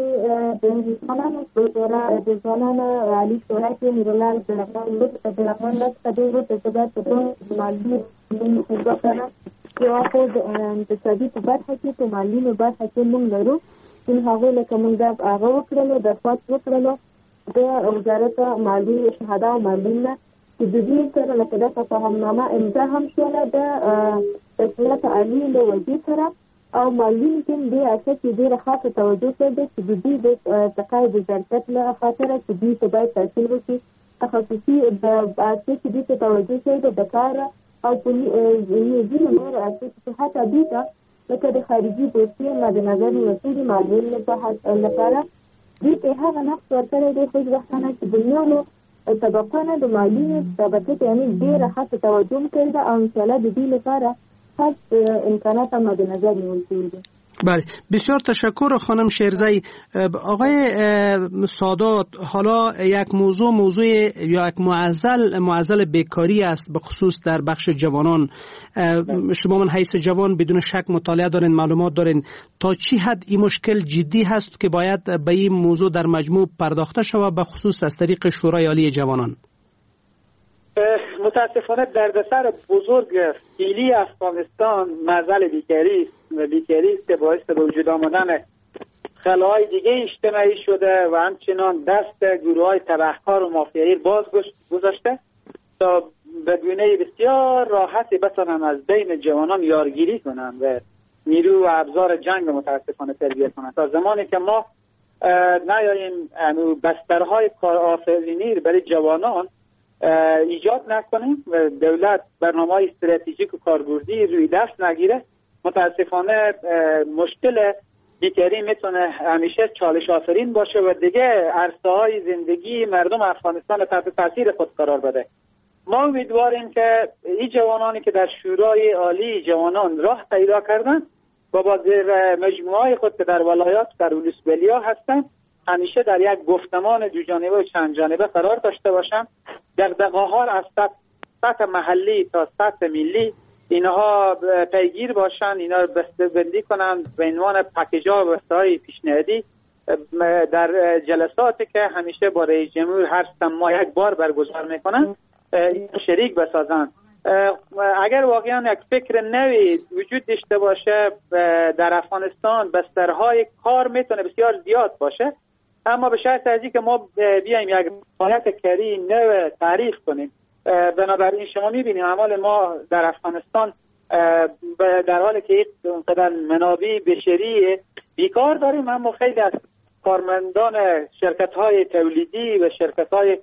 دوستانان علی شورای نورالله درمان دست کدی رو تجربه تدون مالی نمی‌کنه که خود اقتصادی تو برخه کې تو مالی نو برخه کې موږ لرو چې هغه لکه موږ د هغه وکړلو د پات وکړلو د وزارت مالی شهاده او مالینه چې د دې سره لکه د تفاهمنامه امضا هم شوه د رئیس عالی له وزیر سره او مالین کې د اساس دې راخه توجه کړي چې د دې د تقاعد ظرفیت له خاطر چې دې ته باید تحصیل وکړي تخصصي د اساس دې ته توجه کړي د کار او په دې نور اساس چې حتی دې ته لکه د خارجي دوستي مد نظر نیول مالین لپاره دې ته هغه نقص ورته دی خو ځکه چې د نورو طبقانه د مالین طبقه یعنی ډېر خاصه توجه کړي او ان شاء الله د دې لپاره امکانات هم مد نظر نیول شده. بله بسیار تشکر خانم شیرزایی. آقای سادات، حالا یک موضوع یا یک معضل بیکاری است به خصوص در بخش جوانان. شما من حیث جوان بدون شک مطالعه دارین، معلومات دارین، تا چی حد این مشکل جدی هست که باید به این موضوع در مجموع پرداخته شود به خصوص از طریق شورای عالی جوانان؟ متاسفانه دردسر بزرگ فعلی افغانستان معضل بیکاری است که باعث به وجود آمدن خلاهای دیگه اجتماعی شده و همچنان دست گروه‌های تبهکار و مافیایی باز گذاشته تا به گونه بسیار راحتی بتونن از بین جوانان یارگیری کنن و نیرو و ابزار جنگ متاسفانه تربیت کنن. تا زمانی که ما نیاییم بسترهای کارآفرینی برای جوانان ایجاد نکنیم و دولت برنامه‌های استراتژیک و کاربردی روی دست نگیره، متاسفانه مشکل بیکاری میتونه همیشه چالش آفرین باشه و دیگه عرصه‌های زندگی مردم افغانستان تحت تاثیر خود قرار بده. ما امیدواریم که این جوانانی که در شورای عالی جوانان راه پیدا کردن و با زیر مجموعه خود که در ولایات در ولسوالی‌ها هستن همیشه در یک گفتمان دو جانبه و چند جانبه قرار داشته باشن. دغدغه‌ها از سطح محلی تا سطح ملی اینها پیگیر باشن، اینا رو بسته‌بندی کنن به عنوان پکیج‌ها و بسته‌های پیشنهادی در جلساتی که همیشه با رئیس جمهور هر سه ماه یک بار برگزار میکنن شریک بسازن. اگر واقعا یک فکر نوی وجود داشته باشه در افغانستان بسترهای کار میتونه بسیار زیاد باشه، اما به شرط از اینکه ما بیایم یک حالت کاری نو تعریف کنیم. بنابراین شما میبینیم اعمال ما در افغانستان در حالی که اینقدر منابع بشری بیکار داریم، اما خیلی از کارمندان شرکت‌های تولیدی و شرکت‌های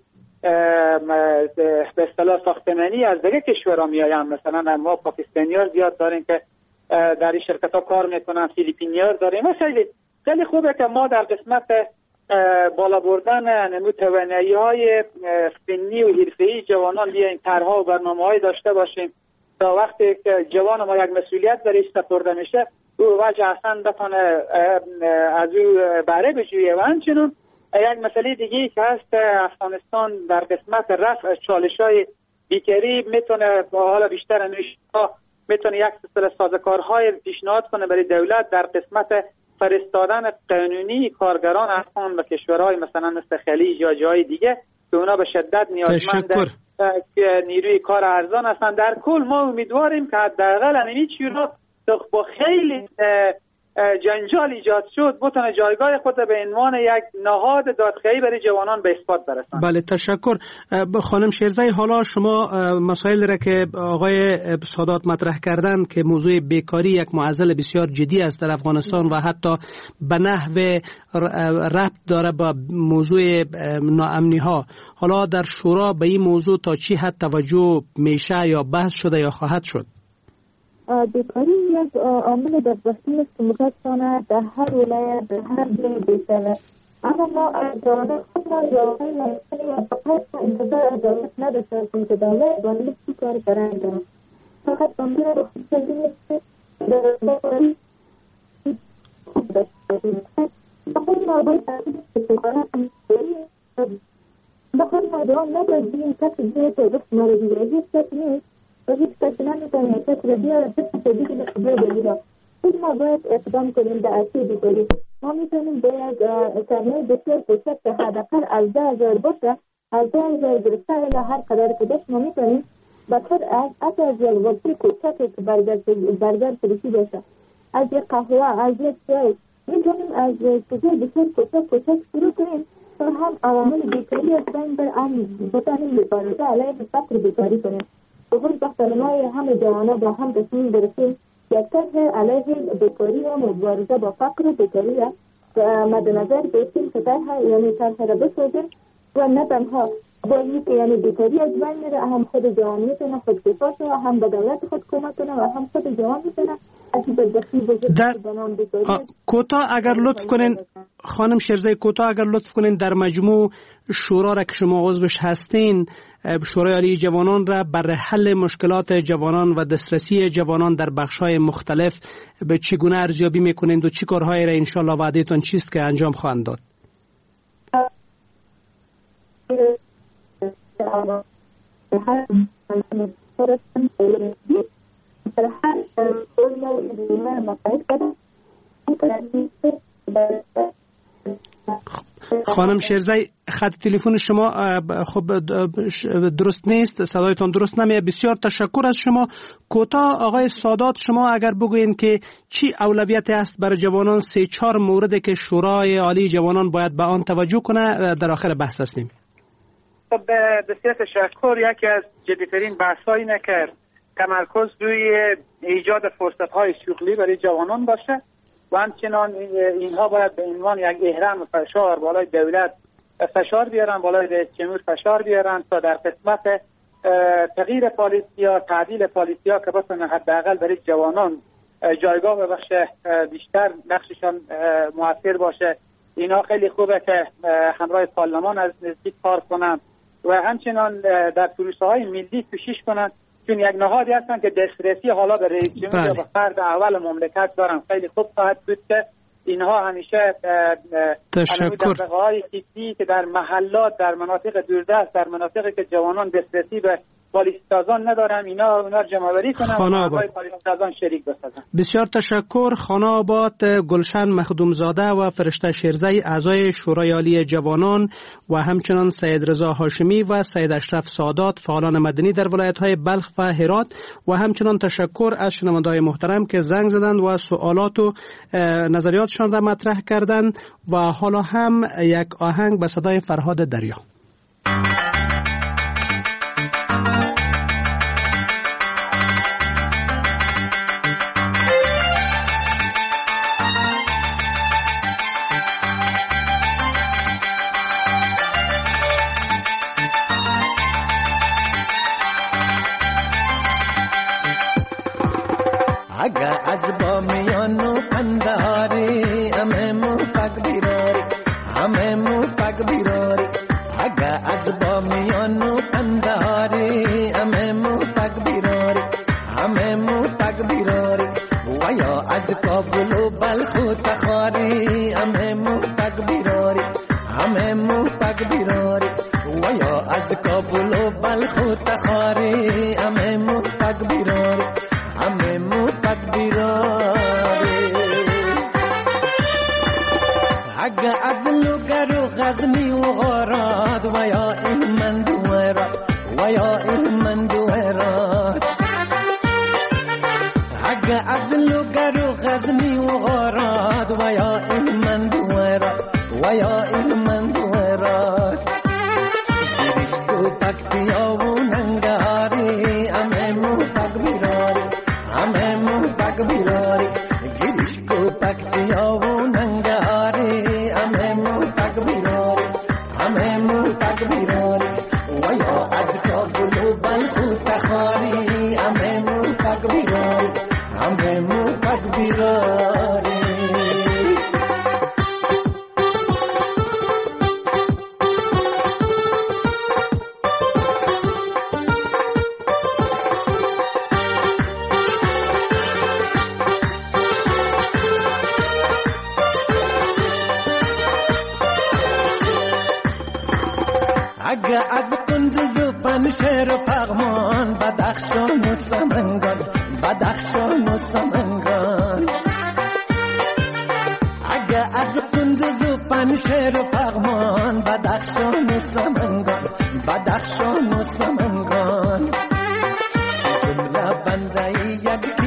به اصطلاح ساختمانی از دیگه کشورها میآیند. مثلا ما پاکستانی‌ها زیاد داریم که در این شرکت‌ها کار میکنن، فیلیپینی‌ها داریم. خیلی خوبه که ما در قسمت بالا بردن توانایی‌های فنی و حرفه‌ای جوانان بیایم طرح‌ها و برنامه‌های داشته باشیم تا وقتی که جوان ما یک مسئولیت درش سپرده میشه او وجه اصلا بتونه از او بهره بجویه. و همچنین یک مسئله دیگه که هست افغانستان در قسمت رفع چالش‌های بیکاری میتونه با حالا بیشتر نوشته‌ها میتونه یک سلسله سازوکارهای پیشنهاد کنه برای دولت در قسمت فرستادن قانونی کارگران افغان به کشورهای مثلا مثل خلیج یا جای دیگه که اونا به شدت نیازمند نیروی کار ارزان هستن. در کل ما امیدواریم که حداقل این چیزا با خیلی جنجال ایجاد شد بتونه جایگاه خود به عنوان یک نهاد دادخواهی برای جوانان به اثبات برساند. بله تشکر. خانم شیرزی، حالا شما مسائل را که آقای سادات مطرح کردن که موضوع بیکاری یک معضل بسیار جدی است در افغانستان و حتی به نحو ربط داره با موضوع ناامنی ها، حالا در شورا به این موضوع تا چی حد توجه میشه یا بحث شده یا خواهد شد؟ بیکاری یک عامل بدبختی است که متاسفانه در هر ولایت در هر جای بیشتره، اما ما از دولت خود ما جوابای نایستانی و فقط انتظار از دولت نداشته هستیم که دولت باید چی کار برای انجام. فقط بامدار به خود سازی نیست که در بیکاری خوب داشته باشیم. بخود ما باید تحصیل استقارت بیکاری بخود ما دوام نباید بیم کسی جای تعرف ما رو بگیره، هیچ کسی نیست و هیچ کسی نمیتونه کسی رو بیاره کسی صدیقی به خبر بگیره. خود ما باید اقدام کنیم در اصلی بیکاری. ما میتونیم به یک سرمایه بسیار کوچک که حداقل 12000 باشه، 12000 گرفته الی هر قدر که داشت ما میتونیم به خود از یک وقتی کوچکی که برگر فروشی باشه، از یک قهوه، از یک چای، میتونیم از چیزهای بسیار کوچک شروع کنیم تا هم عوامل بیکاری از بین بر هم بتانیم مبارزه علیه فقر بیکاری کنیم. بخود بختانمای همه جوانا با هم تصمیم برسیم یک طرح علیه بیکاری و مبارزه با فقر و بیکاری مد نظر بگیریم که طرح را بسازیم و نه تنها با اینکه یعنی بیکاری از بین میره، هم خود جوان میتونه خودکفا شه و هم به دولت خود کمک کنه و هم خود جوان میتونه از بدبختی بزرگ بنام بیکاری. کوتاه اگر لطف کنین خانم شیرزی، کوتاه اگر لطف کنین در مجموع شورا را که شما عضوش هستین، شورای عالی جوانان را برای حل مشکلات جوانان و دسترسی جوانان در بخش‌های مختلف به چگونه ارزیابی میکنید و چی کارهایی را انشالله وعدهتون چیست که انجام خواهند داد؟ خانم شیرزی، خط تلفن شما خب درست نیست، صدایتان درست نمیاد. بسیار تشکر از شما. کوتاه آقای سادات، شما اگر بگوین که چی اولویت است برای جوانان، 3-4 موردی که شورای عالی جوانان باید به آن توجه کنه، در آخر بحث هستیم. خب بسیار تشکر. یکی از جدیترین بحث‌ها اینه که تمرکز روی ایجاد فرصت‌های شغلی برای جوانان باشه و همچنان اینها باید به عنوان یک اهرم و فشار بالای دولت فشار بیارن، بالای رئیس جمهور فشار بیارن تا در قسمت تغییر پالیسیا، تعدیل پالیسیا که بتونه حداقل برای جوانان جایگاه ببخشه، بیشتر نقششان موثر باشه. اینا خیلی خوبه که همراه پارلمان از نزدیک کار کنن و همچنان در پروسه‌های ملی کوشش کنن، چون یک نهادی هستن که دسترسی حالا به رئیس جمهور یا به فرد اول مملکت دارن. خیلی خوب خواهد بود که اینها همیشه دغدغه‌های فکری که در محلات، در مناطق دوردست، در مناطقی که جوانان دسترسی به پالیسازان ندارن، اینا رو جمع‌آوری کنن و با پالیسازان شریک بسازن. بسیار تشکر. خانه آباد گلشن مخدومزاده و فرشته شیرزی، اعضای شورای عالی جوانان، و همچنان سید رضا هاشمی و سید اشرف سادات، فعالان مدنی در ولایت‌های بلخ و هرات، و همچنان تشکر از شنونده‌های محترم که زنگ زدند و سوالات و نظریاتشان را مطرح کردند. و حالا هم یک آهنگ به صدای فرهاد دریا. اگه از با میانو پنداری اممو پک بیراری، اممو پک بیراری، اگه از با میانو پنداری اممو پک بیراری، اممو پک بیراری، و یا از کابل و بلخ و تخاری اممو پک بیراری، اممو پک بیراری، و یا از کابل و بلخ و تخاری اممو پک بیراری، اممو پک بیراری. اگه از لوگر و غزنی و غارات و یا علمند و ورات، و یا علمند و ورات، اگه از لوگر و غزنی و غارات ویا من دویرا ویا من دویرا گریش کو پک پیا و ننگاری اممو پک بیراری اممو پک بیراری گریش کو پک پیا و ننگاری اممو پک بیراری اممو پک بیراری ویا از کابل و بلخ تخاری اممو پک بیراری اممو پک بیراری اگه از قندوز و پنشیر و پغمان بدخشان و سمنگان بدخشان و سمنگان اگه از قندوز و پنشیر و پغمان بدخشان و سمنگان بدخشان و سمنگان جمله بنده یک